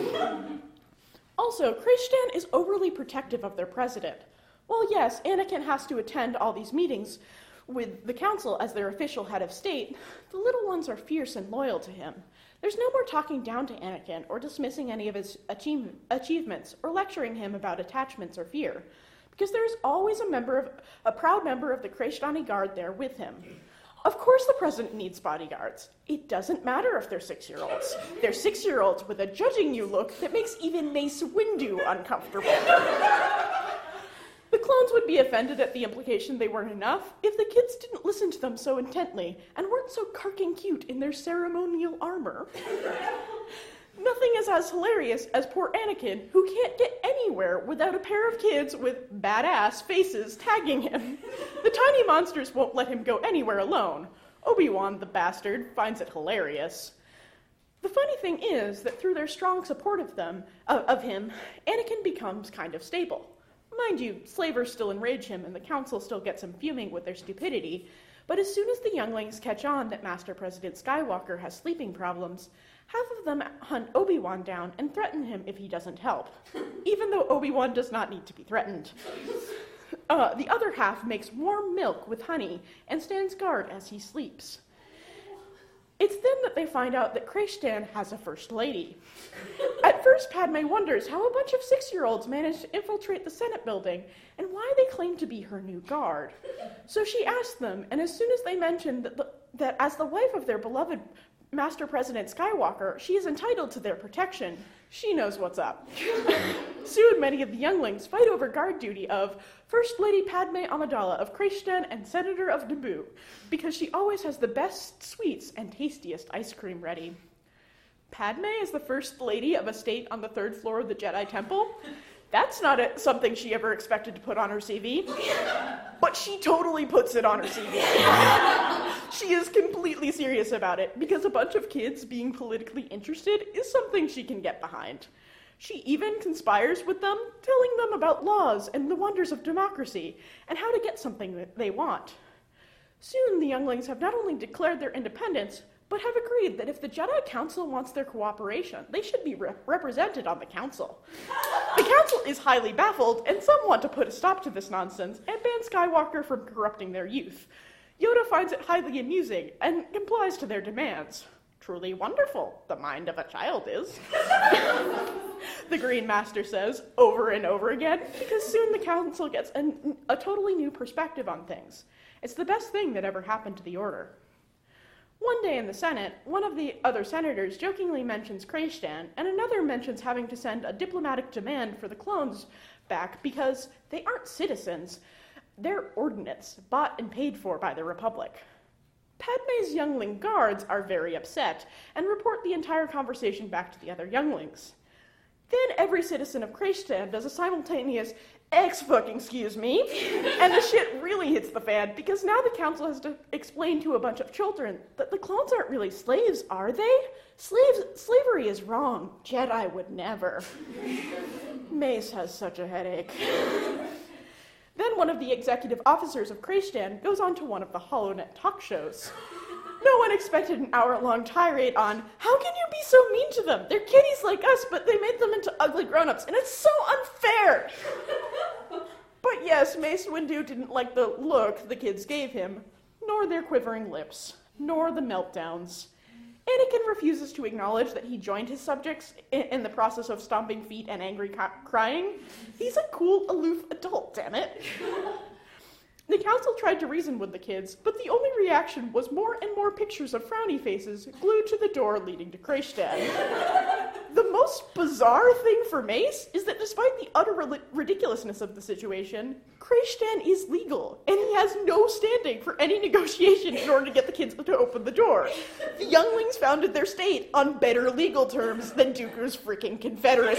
Also, Krayshtan is overly protective of their president. While yes, Anakin has to attend all these meetings with the council as their official head of state, the little ones are fierce and loyal to him. There's no more talking down to Anakin or dismissing any of his achievements or lecturing him about attachments or fear, because there is always a proud member of the Krayshtani Guard there with him. Of course the president needs bodyguards. It doesn't matter if they're 6-year-olds. They're 6-year-olds with a judging you look that makes even Mace Windu uncomfortable. The clones would be offended at the implication they weren't enough if the kids didn't listen to them so intently and weren't so carking cute in their ceremonial armor. Nothing is as hilarious as poor Anakin, who can't get anywhere without a pair of kids with badass faces tagging him. The tiny monsters won't let him go anywhere alone. Obi-Wan, the bastard, finds it hilarious. The funny thing is that through their strong support of him, Anakin becomes kind of stable. Mind you, slavers still enrage him and the council still gets him fuming with their stupidity, but as soon as the younglings catch on that Master President Skywalker has sleeping problems, half of them hunt Obi-Wan down and threaten him if he doesn't help, even though Obi-Wan does not need to be threatened. The other half makes warm milk with honey and stands guard as he sleeps. It's then that they find out that Krayshtan has a first lady. At first, Padme wonders how a bunch of 6-year-olds managed to infiltrate the Senate building and why they claim to be her new guard. So she asks them, and as soon as they mention that as the wife of their beloved Master President Skywalker, she is entitled to their protection, she knows what's up. Soon, many of the younglings fight over guard duty of First Lady Padme Amidala of Krayshtan and Senator of Naboo, because she always has the best sweets and tastiest ice cream ready. Padme is the First Lady of a state on the 3rd floor of the Jedi Temple. That's not something she ever expected to put on her CV, but she totally puts it on her CV. She is completely serious about it, because a bunch of kids being politically interested is something she can get behind. She even conspires with them, telling them about laws and the wonders of democracy and how to get something that they want. Soon, the younglings have not only declared their independence, but have agreed that if the Jedi Council wants their cooperation, they should be represented on the council. The council is highly baffled, and some want to put a stop to this nonsense and ban Skywalker from corrupting their youth. Yoda finds it highly amusing and complies to their demands. Truly wonderful, the mind of a child is. The Green Master says over and over again, because soon the council gets a totally new perspective on things. It's the best thing that ever happened to the Order. One day in the Senate, one of the other senators jokingly mentions Kreistan, and another mentions having to send a diplomatic demand for the clones back because they aren't citizens. They're ordnance, bought and paid for by the Republic. Padme's youngling guards are very upset and report the entire conversation back to the other younglings. Then every citizen of Kreistan does a simultaneous excuse me, and the shit really hits the fan because now the council has to explain to a bunch of children that the clones aren't really slaves, are they? Slavery is wrong. Jedi would never. Mace has such a headache. Then one of the executive officers of Kreistan goes on to one of the HoloNet talk shows. No one expected an hour-long tirade on, how can you be so mean to them? They're kitties like us, but they made them into ugly grown-ups, and it's so unfair! But yes, Mace Windu didn't like the look the kids gave him, nor their quivering lips, nor the meltdowns. Anakin refuses to acknowledge that he joined his subjects in the process of stomping feet and angry crying. He's a cool, aloof adult, damn it. The council tried to reason with the kids, but the only reaction was more and more pictures of frowny faces glued to the door leading to Kreistan. The most bizarre thing for Mace is that despite the utter ridiculousness of the situation, Kreistan is legal, and he has no standing for any negotiation in order to get the kids to open the door. The younglings founded their state on better legal terms than Dooku's freaking Confederacy.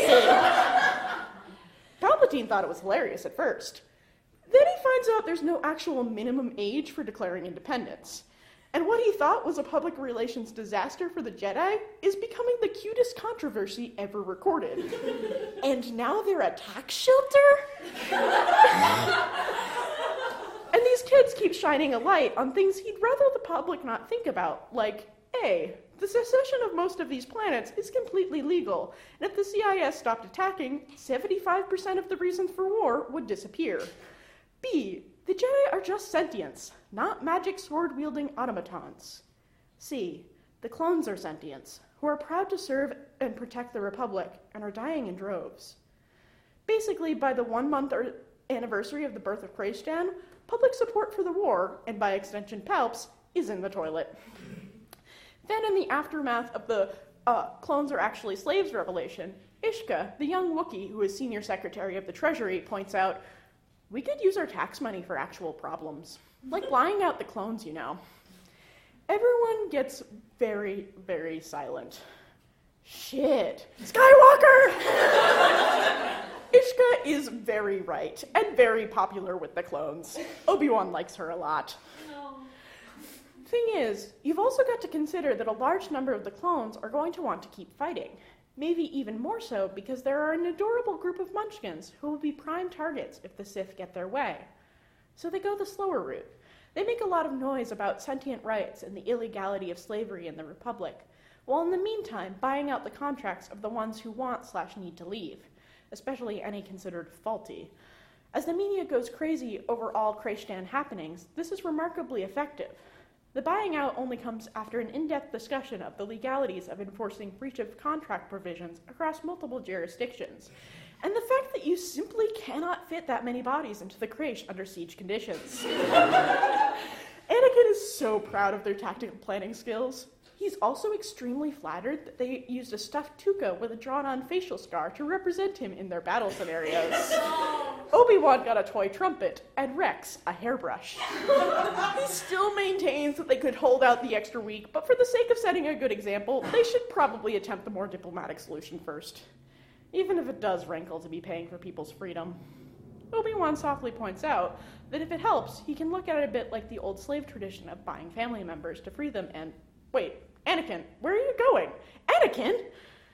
Palpatine thought it was hilarious at first. Then he finds out there's no actual minimum age for declaring independence. And what he thought was a public relations disaster for the Jedi is becoming the cutest controversy ever recorded. And now they're a tax shelter? And these kids keep shining a light on things he'd rather the public not think about, like, A, the secession of most of these planets is completely legal, and if the CIS stopped attacking, 75% of the reasons for war would disappear. B, the Jedi are just sentients, not magic sword-wielding automatons. C, the clones are sentients, who are proud to serve and protect the Republic, and are dying in droves. Basically, by the 1-month anniversary of the birth of Kreistan, public support for the war, and by extension Palps, is in the toilet. Then in the aftermath of the clones are actually slaves revelation, Ishka, the young Wookiee who is senior secretary of the Treasury, points out, we could use our tax money for actual problems, like buying out the clones, you know. Everyone gets very, very silent. Shit. Skywalker! Ishka is very right, and very popular with the clones. Obi-Wan likes her a lot. No. Thing is, you've also got to consider that a large number of the clones are going to want to keep fighting. Maybe even more so because there are an adorable group of munchkins who will be prime targets if the Sith get their way. So they go the slower route. They make a lot of noise about sentient rights and the illegality of slavery in the Republic, while in the meantime buying out the contracts of the ones who want/need to leave, especially any considered faulty. As the media goes crazy over all Kreistan happenings, this is remarkably effective. The buying out only comes after an in-depth discussion of the legalities of enforcing breach of contract provisions across multiple jurisdictions, and the fact that you simply cannot fit that many bodies into the Kreish under siege conditions. Anakin is so proud of their tactical planning skills. He's also extremely flattered that they used a stuffed Tuca with a drawn-on facial scar to represent him in their battle scenarios. Obi-Wan got a toy trumpet, and Rex a hairbrush. He still maintains that they could hold out the extra week, but for the sake of setting a good example, they should probably attempt the more diplomatic solution first. Even if it does rankle to be paying for people's freedom. Obi-Wan softly points out that if it helps, he can look at it a bit like the old slave tradition of buying family members to free them and... Wait, Anakin, where are you going? Anakin?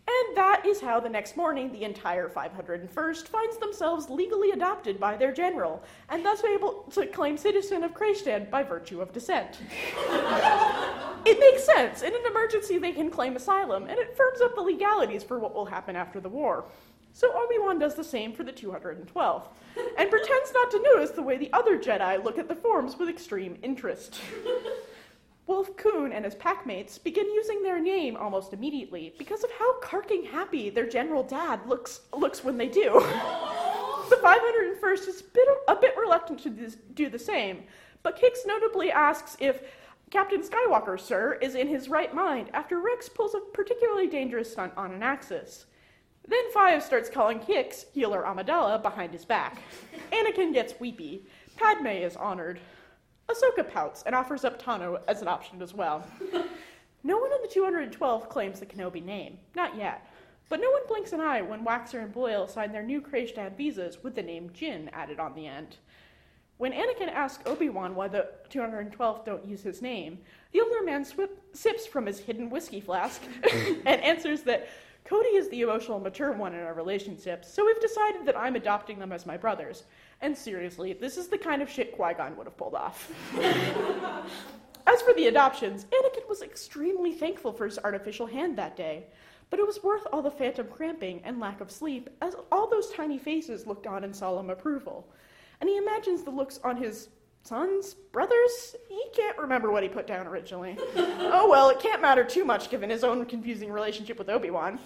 And that is how the next morning the entire 501st finds themselves legally adopted by their general, and thus able to claim citizen of Kreisstand by virtue of descent. It makes sense. In an emergency, they can claim asylum, and it firms up the legalities for what will happen after the war. So Obi-Wan does the same for the 212th, and pretends not to notice the way the other Jedi look at the forms with extreme interest. Wolf Kuhn and his packmates begin using their name almost immediately because of how carking happy their general dad looks when they do. The 501st is a bit reluctant to do the same, but Kix notably asks if Captain Skywalker, sir, is in his right mind after Rex pulls a particularly dangerous stunt on an Axis. Then Five starts calling Kix Healer Amidala behind his back. Anakin gets weepy. Padme is honored. Ahsoka pouts and offers up Tano as an option as well. No one in the 212 claims the Kenobi name. Not yet. But no one blinks an eye when Waxer and Boyle sign their new Kreisstand visas with the name Jin added on the end. When Anakin asks Obi-Wan why the 212 don't use his name, the older man sips from his hidden whiskey flask and answers that Cody is the emotional mature one in our relationship, so we've decided that I'm adopting them as my brothers. And seriously, this is the kind of shit Qui-Gon would have pulled off. As for the adoptions, Anakin was extremely thankful for his artificial hand that day, but it was worth all the phantom cramping and lack of sleep, as all those tiny faces looked on in solemn approval. And he imagines the looks on his sons, brothers? He can't remember what he put down originally. Oh well, it can't matter too much given his own confusing relationship with Obi-Wan.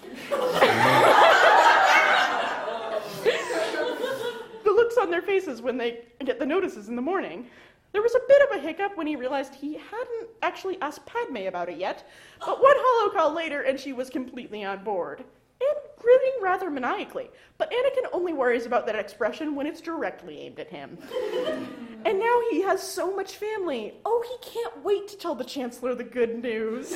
The looks on their faces when they get the notices in the morning. There was a bit of a hiccup when he realized he hadn't actually asked Padme about it yet, but one holocall later and she was completely on board. And grinning rather maniacally, but Anakin only worries about that expression when it's directly aimed at him. And now he has so much family. Oh, he can't wait to tell the Chancellor the good news.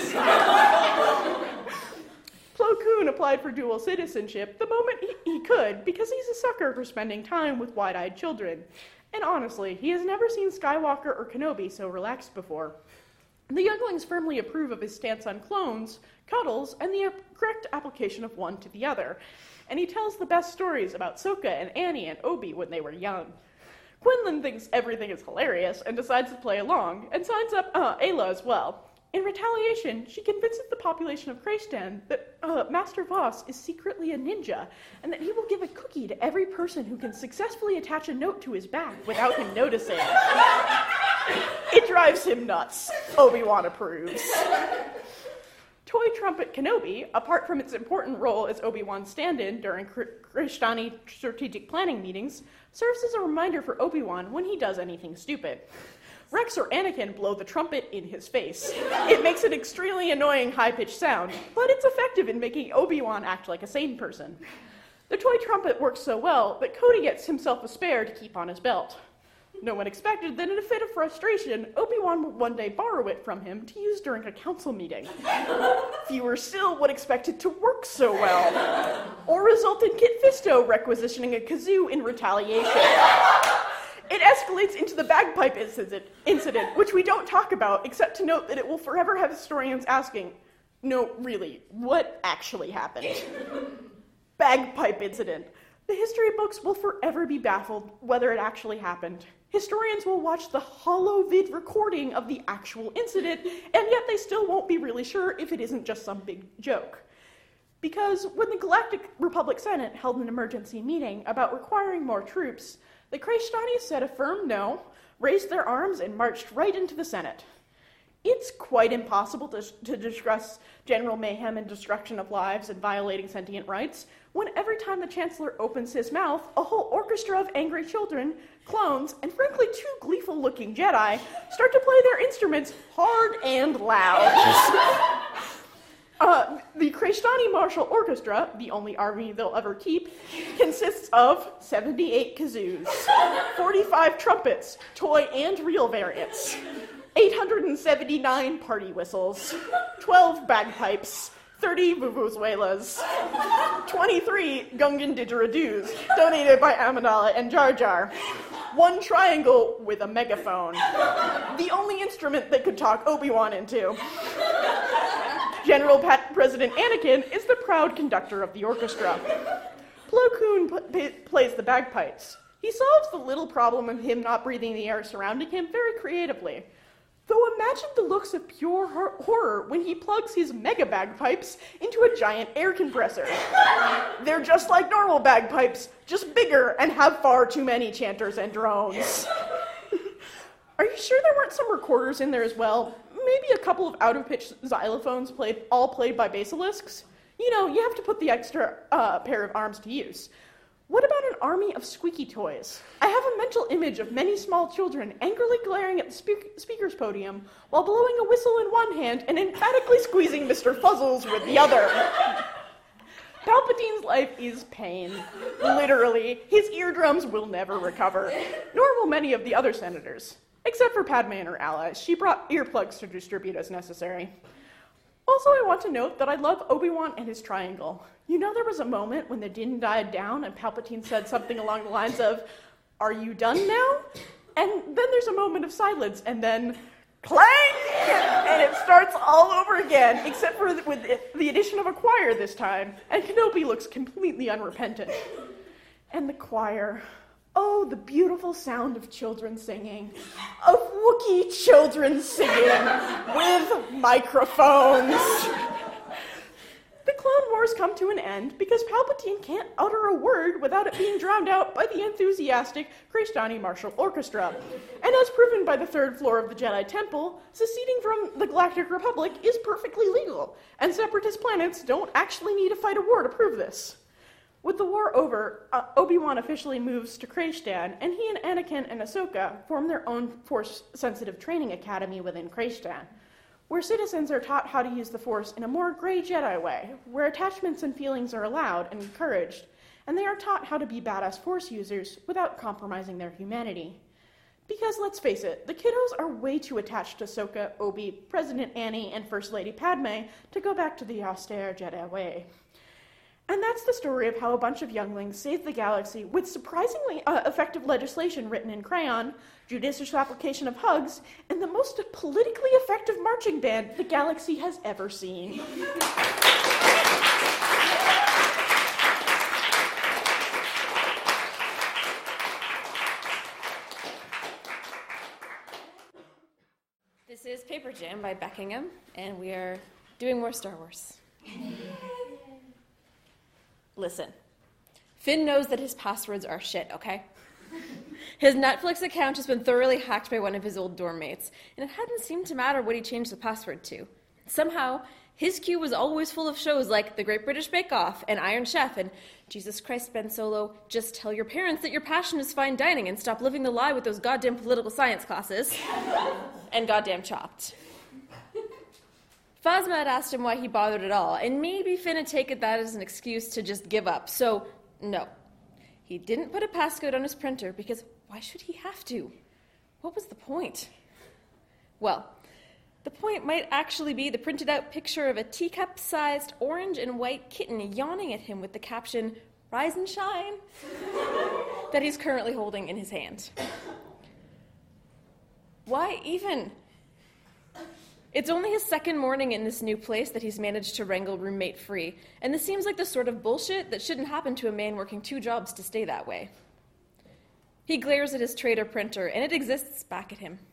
Plo Koon applied for dual citizenship the moment he could because he's a sucker for spending time with wide-eyed children. And honestly, he has never seen Skywalker or Kenobi so relaxed before. The younglings firmly approve of his stance on clones, cuddles, and the correct application of one to the other. And he tells the best stories about Sokka and Annie and Obi when they were young. Quinlan thinks everything is hilarious and decides to play along, and signs up Ayla as well. In retaliation, she convinces the population of Kreisstand that Master Voss is secretly a ninja, and that he will give a cookie to every person who can successfully attach a note to his back without him noticing. It drives him nuts. Obi-Wan approves. Toy Trumpet Kenobi, apart from its important role as Obi-Wan's stand-in during Krishtani strategic planning meetings, serves as a reminder for Obi-Wan when he does anything stupid. Rex or Anakin blow the trumpet in his face. It makes an extremely annoying high-pitched sound, but it's effective in making Obi-Wan act like a sane person. The toy trumpet works so well that Cody gets himself a spare to keep on his belt. No one expected that in a fit of frustration, Obi-Wan would one day borrow it from him to use during a council meeting. Fewer still would expect it to work so well, or result in Kit Fisto requisitioning a kazoo in retaliation. It escalates into the bagpipe incident, which we don't talk about, except to note that it will forever have historians asking, no, really, what actually happened? Bagpipe incident. The history books will forever be baffled whether it actually happened. Historians will watch the holo-vid recording of the actual incident, and yet they still won't be really sure if it isn't just some big joke. Because when the Galactic Republic Senate held an emergency meeting about requiring more troops, the Kreishtani said a firm no, raised their arms, and marched right into the Senate. It's quite impossible to discuss general mayhem and destruction of lives and violating sentient rights when every time the Chancellor opens his mouth, a whole orchestra of angry children, clones, and frankly 2 gleeful-looking Jedi start to play their instruments hard and loud. The Kreishtani Martial Orchestra, the only army they'll ever keep, consists of 78 kazoos, 45 trumpets, toy and real variants, 879 party whistles, 12 bagpipes, 30 vuvuzelas, 23 Gungan didgeridoos, donated by Amidala and Jar Jar, 1 triangle with a megaphone, the only instrument they could talk Obi-Wan into. General President Anakin is the proud conductor of the orchestra. Plo Koon plays the bagpipes. He solves the little problem of him not breathing the air surrounding him very creatively. Though imagine the looks of pure horror when he plugs his mega bagpipes into a giant air compressor. They're just like normal bagpipes, just bigger and have far too many chanters and drones. Are you sure there weren't some recorders in there as well? Maybe a couple of out-of-pitch xylophones all played by basilisks? You know, you have to put the extra pair of arms to use. What about an army of squeaky toys? I have a mental image of many small children angrily glaring at the speaker's podium while blowing a whistle in one hand and emphatically squeezing Mr. Fuzzles with the other. Palpatine's life is pain. Literally, his eardrums will never recover, nor will many of the other senators. Except for Padme and her allies. She brought earplugs to distribute as necessary. Also, I want to note that I love Obi-Wan and his triangle. You know, there was a moment when the din died down and Palpatine said something along the lines of, "Are you done now?" And then there's a moment of silence, and then clang! And it starts all over again, except for with the addition of a choir this time. And Kenobi looks completely unrepentant. And the choir. Oh, the beautiful sound of children singing. Of Wookiee children singing with microphones. The Clone Wars come to an end because Palpatine can't utter a word without it being drowned out by the enthusiastic Kraystani Martial Orchestra. And as proven by the third floor of the Jedi Temple, seceding from the Galactic Republic is perfectly legal, and separatist planets don't actually need to fight a war to prove this. With the war over, Obi-Wan officially moves to Kreistan, and he and Anakin and Ahsoka form their own Force-sensitive training academy within Kreistan, where citizens are taught how to use the Force in a more gray Jedi way, where attachments and feelings are allowed and encouraged, and they are taught how to be badass Force users without compromising their humanity. Because let's face it, the kiddos are way too attached to Ahsoka, Obi, President Annie, and First Lady Padme to go back to the austere Jedi way. And that's the story of how a bunch of younglings saved the galaxy with surprisingly effective legislation written in crayon, judicious application of hugs, and the most politically effective marching band the galaxy has ever seen. This is Paper Jam by Beckingham, and we are doing more Star Wars. Listen, Finn knows that his passwords are shit, okay? His Netflix account has been thoroughly hacked by one of his old dorm mates, and it hadn't seemed to matter what he changed the password to. Somehow, his queue was always full of shows like The Great British Bake Off and Iron Chef and Jesus Christ, Ben Solo, just tell your parents that your passion is fine dining and stop living the lie with those goddamn political science classes. And goddamn Chopped. Phasma had asked him why he bothered at all, and maybe Finn had taken that as an excuse to just give up. So, no. He didn't put a passcode on his printer because why should he have to? What was the point? Well, the point might actually be the printed out picture of a teacup-sized orange and white kitten yawning at him with the caption, "Rise and shine," that he's currently holding in his hand. Why even? It's only his second morning in this new place that he's managed to wrangle roommate free, and this seems like the sort of bullshit that shouldn't happen to a man working 2 jobs to stay that way. He glares at his Trader printer, and it exists back at him.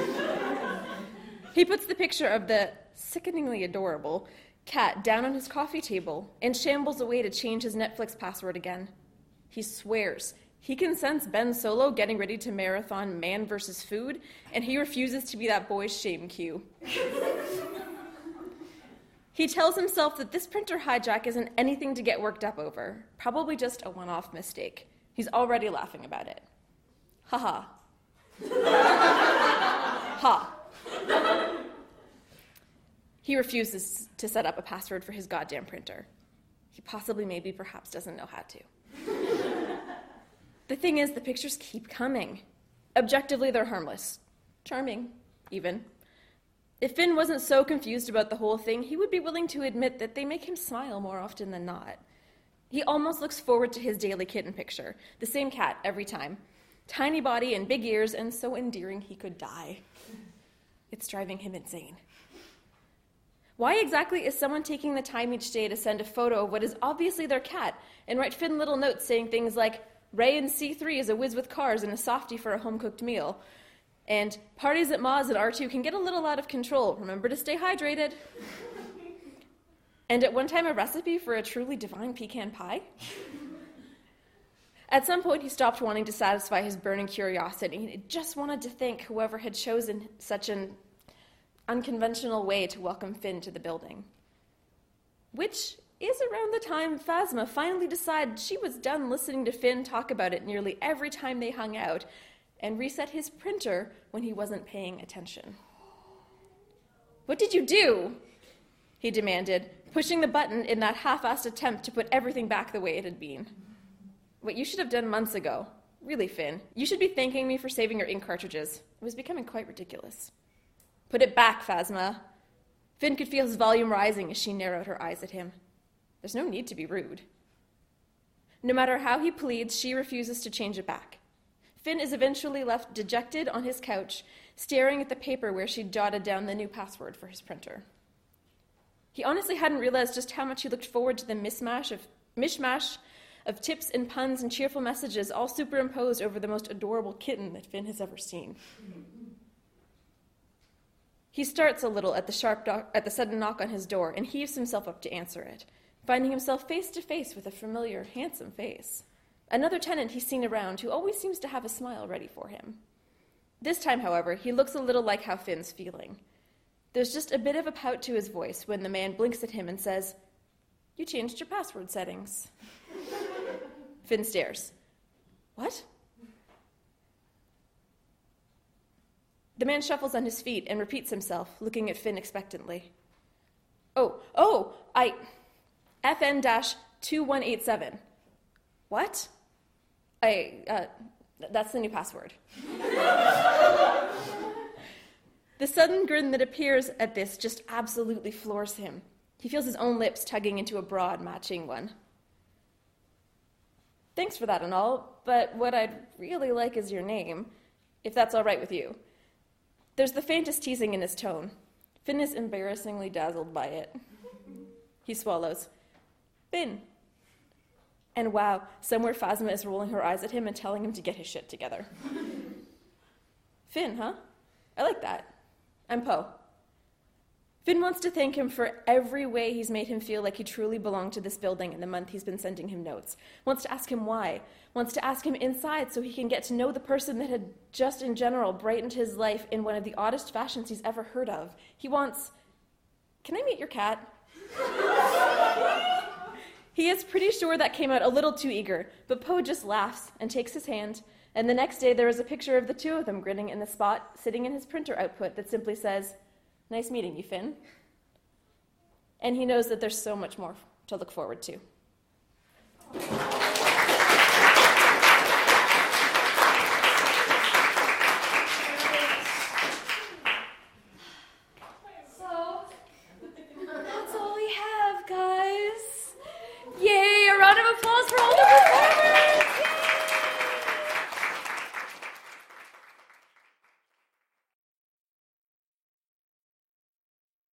He puts the picture of the sickeningly adorable cat down on his coffee table and shambles away to change his Netflix password again. He swears he can sense Ben Solo getting ready to marathon Man vs. Food, and he refuses to be that boy's shame cue. He tells himself that this printer hijack isn't anything to get worked up over, probably just a one-off mistake. He's already laughing about it. Ha-ha. Ha. He refuses to set up a password for his goddamn printer. He possibly, maybe, perhaps doesn't know how to. The thing is, the pictures keep coming. Objectively, they're harmless. Charming, even. If Finn wasn't so confused about the whole thing, he would be willing to admit that they make him smile more often than not. He almost looks forward to his daily kitten picture, the same cat every time. Tiny body and big ears, and so endearing he could die. It's driving him insane. Why exactly is someone taking the time each day to send a photo of what is obviously their cat and write Finn little notes saying things like, Ray in C3 is a whiz with cars and a softie for a home-cooked meal, and parties at Moz and R2 can get a little out of control. Remember to stay hydrated. And at one time, a recipe for a truly divine pecan pie? At some point, he stopped wanting to satisfy his burning curiosity. He just wanted to thank whoever had chosen such an unconventional way to welcome Finn to the building. Which is around the time Phasma finally decided she was done listening to Finn talk about it nearly every time they hung out, and reset his printer when he wasn't paying attention. "What did you do?" he demanded, pushing the button in that half-assed attempt to put everything back the way it had been. "What you should have done months ago. Really, Finn, you should be thanking me for saving your ink cartridges. It was becoming quite ridiculous." "Put it back, Phasma." Finn could feel his volume rising as she narrowed her eyes at him. There's no need to be rude. No matter how he pleads, she refuses to change it back. Finn is eventually left dejected on his couch, staring at the paper where she'd jotted down the new password for his printer. He honestly hadn't realized just how much he looked forward to the mishmash of tips and puns and cheerful messages all superimposed over the most adorable kitten that Finn has ever seen. He starts a little at the sudden knock on his door and heaves himself up to answer it, finding himself face to face with a familiar, handsome face. Another tenant he's seen around who always seems to have a smile ready for him. This time, however, he looks a little like how Finn's feeling. There's just a bit of a pout to his voice when the man blinks at him and says, "You changed your password settings." Finn stares. "What?" The man shuffles on his feet and repeats himself, looking at Finn expectantly. I FN-2187. What? That's the new password. The sudden grin that appears at this just absolutely floors him. He feels his own lips tugging into a broad, matching one. "Thanks for that and all, but what I'd really like is your name, if that's all right with you." There's the faintest teasing in his tone. Finn is embarrassingly dazzled by it. He swallows. "Finn." And wow, somewhere Phasma is rolling her eyes at him and telling him to get his shit together. "Finn, huh? I like that. I'm Poe." Finn wants to thank him for every way he's made him feel like he truly belonged to this building in the month he's been sending him notes. Wants to ask him why. Wants to ask him inside so he can get to know the person that had just in general brightened his life in one of the oddest fashions he's ever heard of. He wants, "Can I meet your cat?" He is pretty sure that came out a little too eager, but Poe just laughs and takes his hand, and the next day there is a picture of the two of them grinning in the spot sitting in his printer output that simply says, "Nice meeting you, Finn." And he knows that there's so much more to look forward to.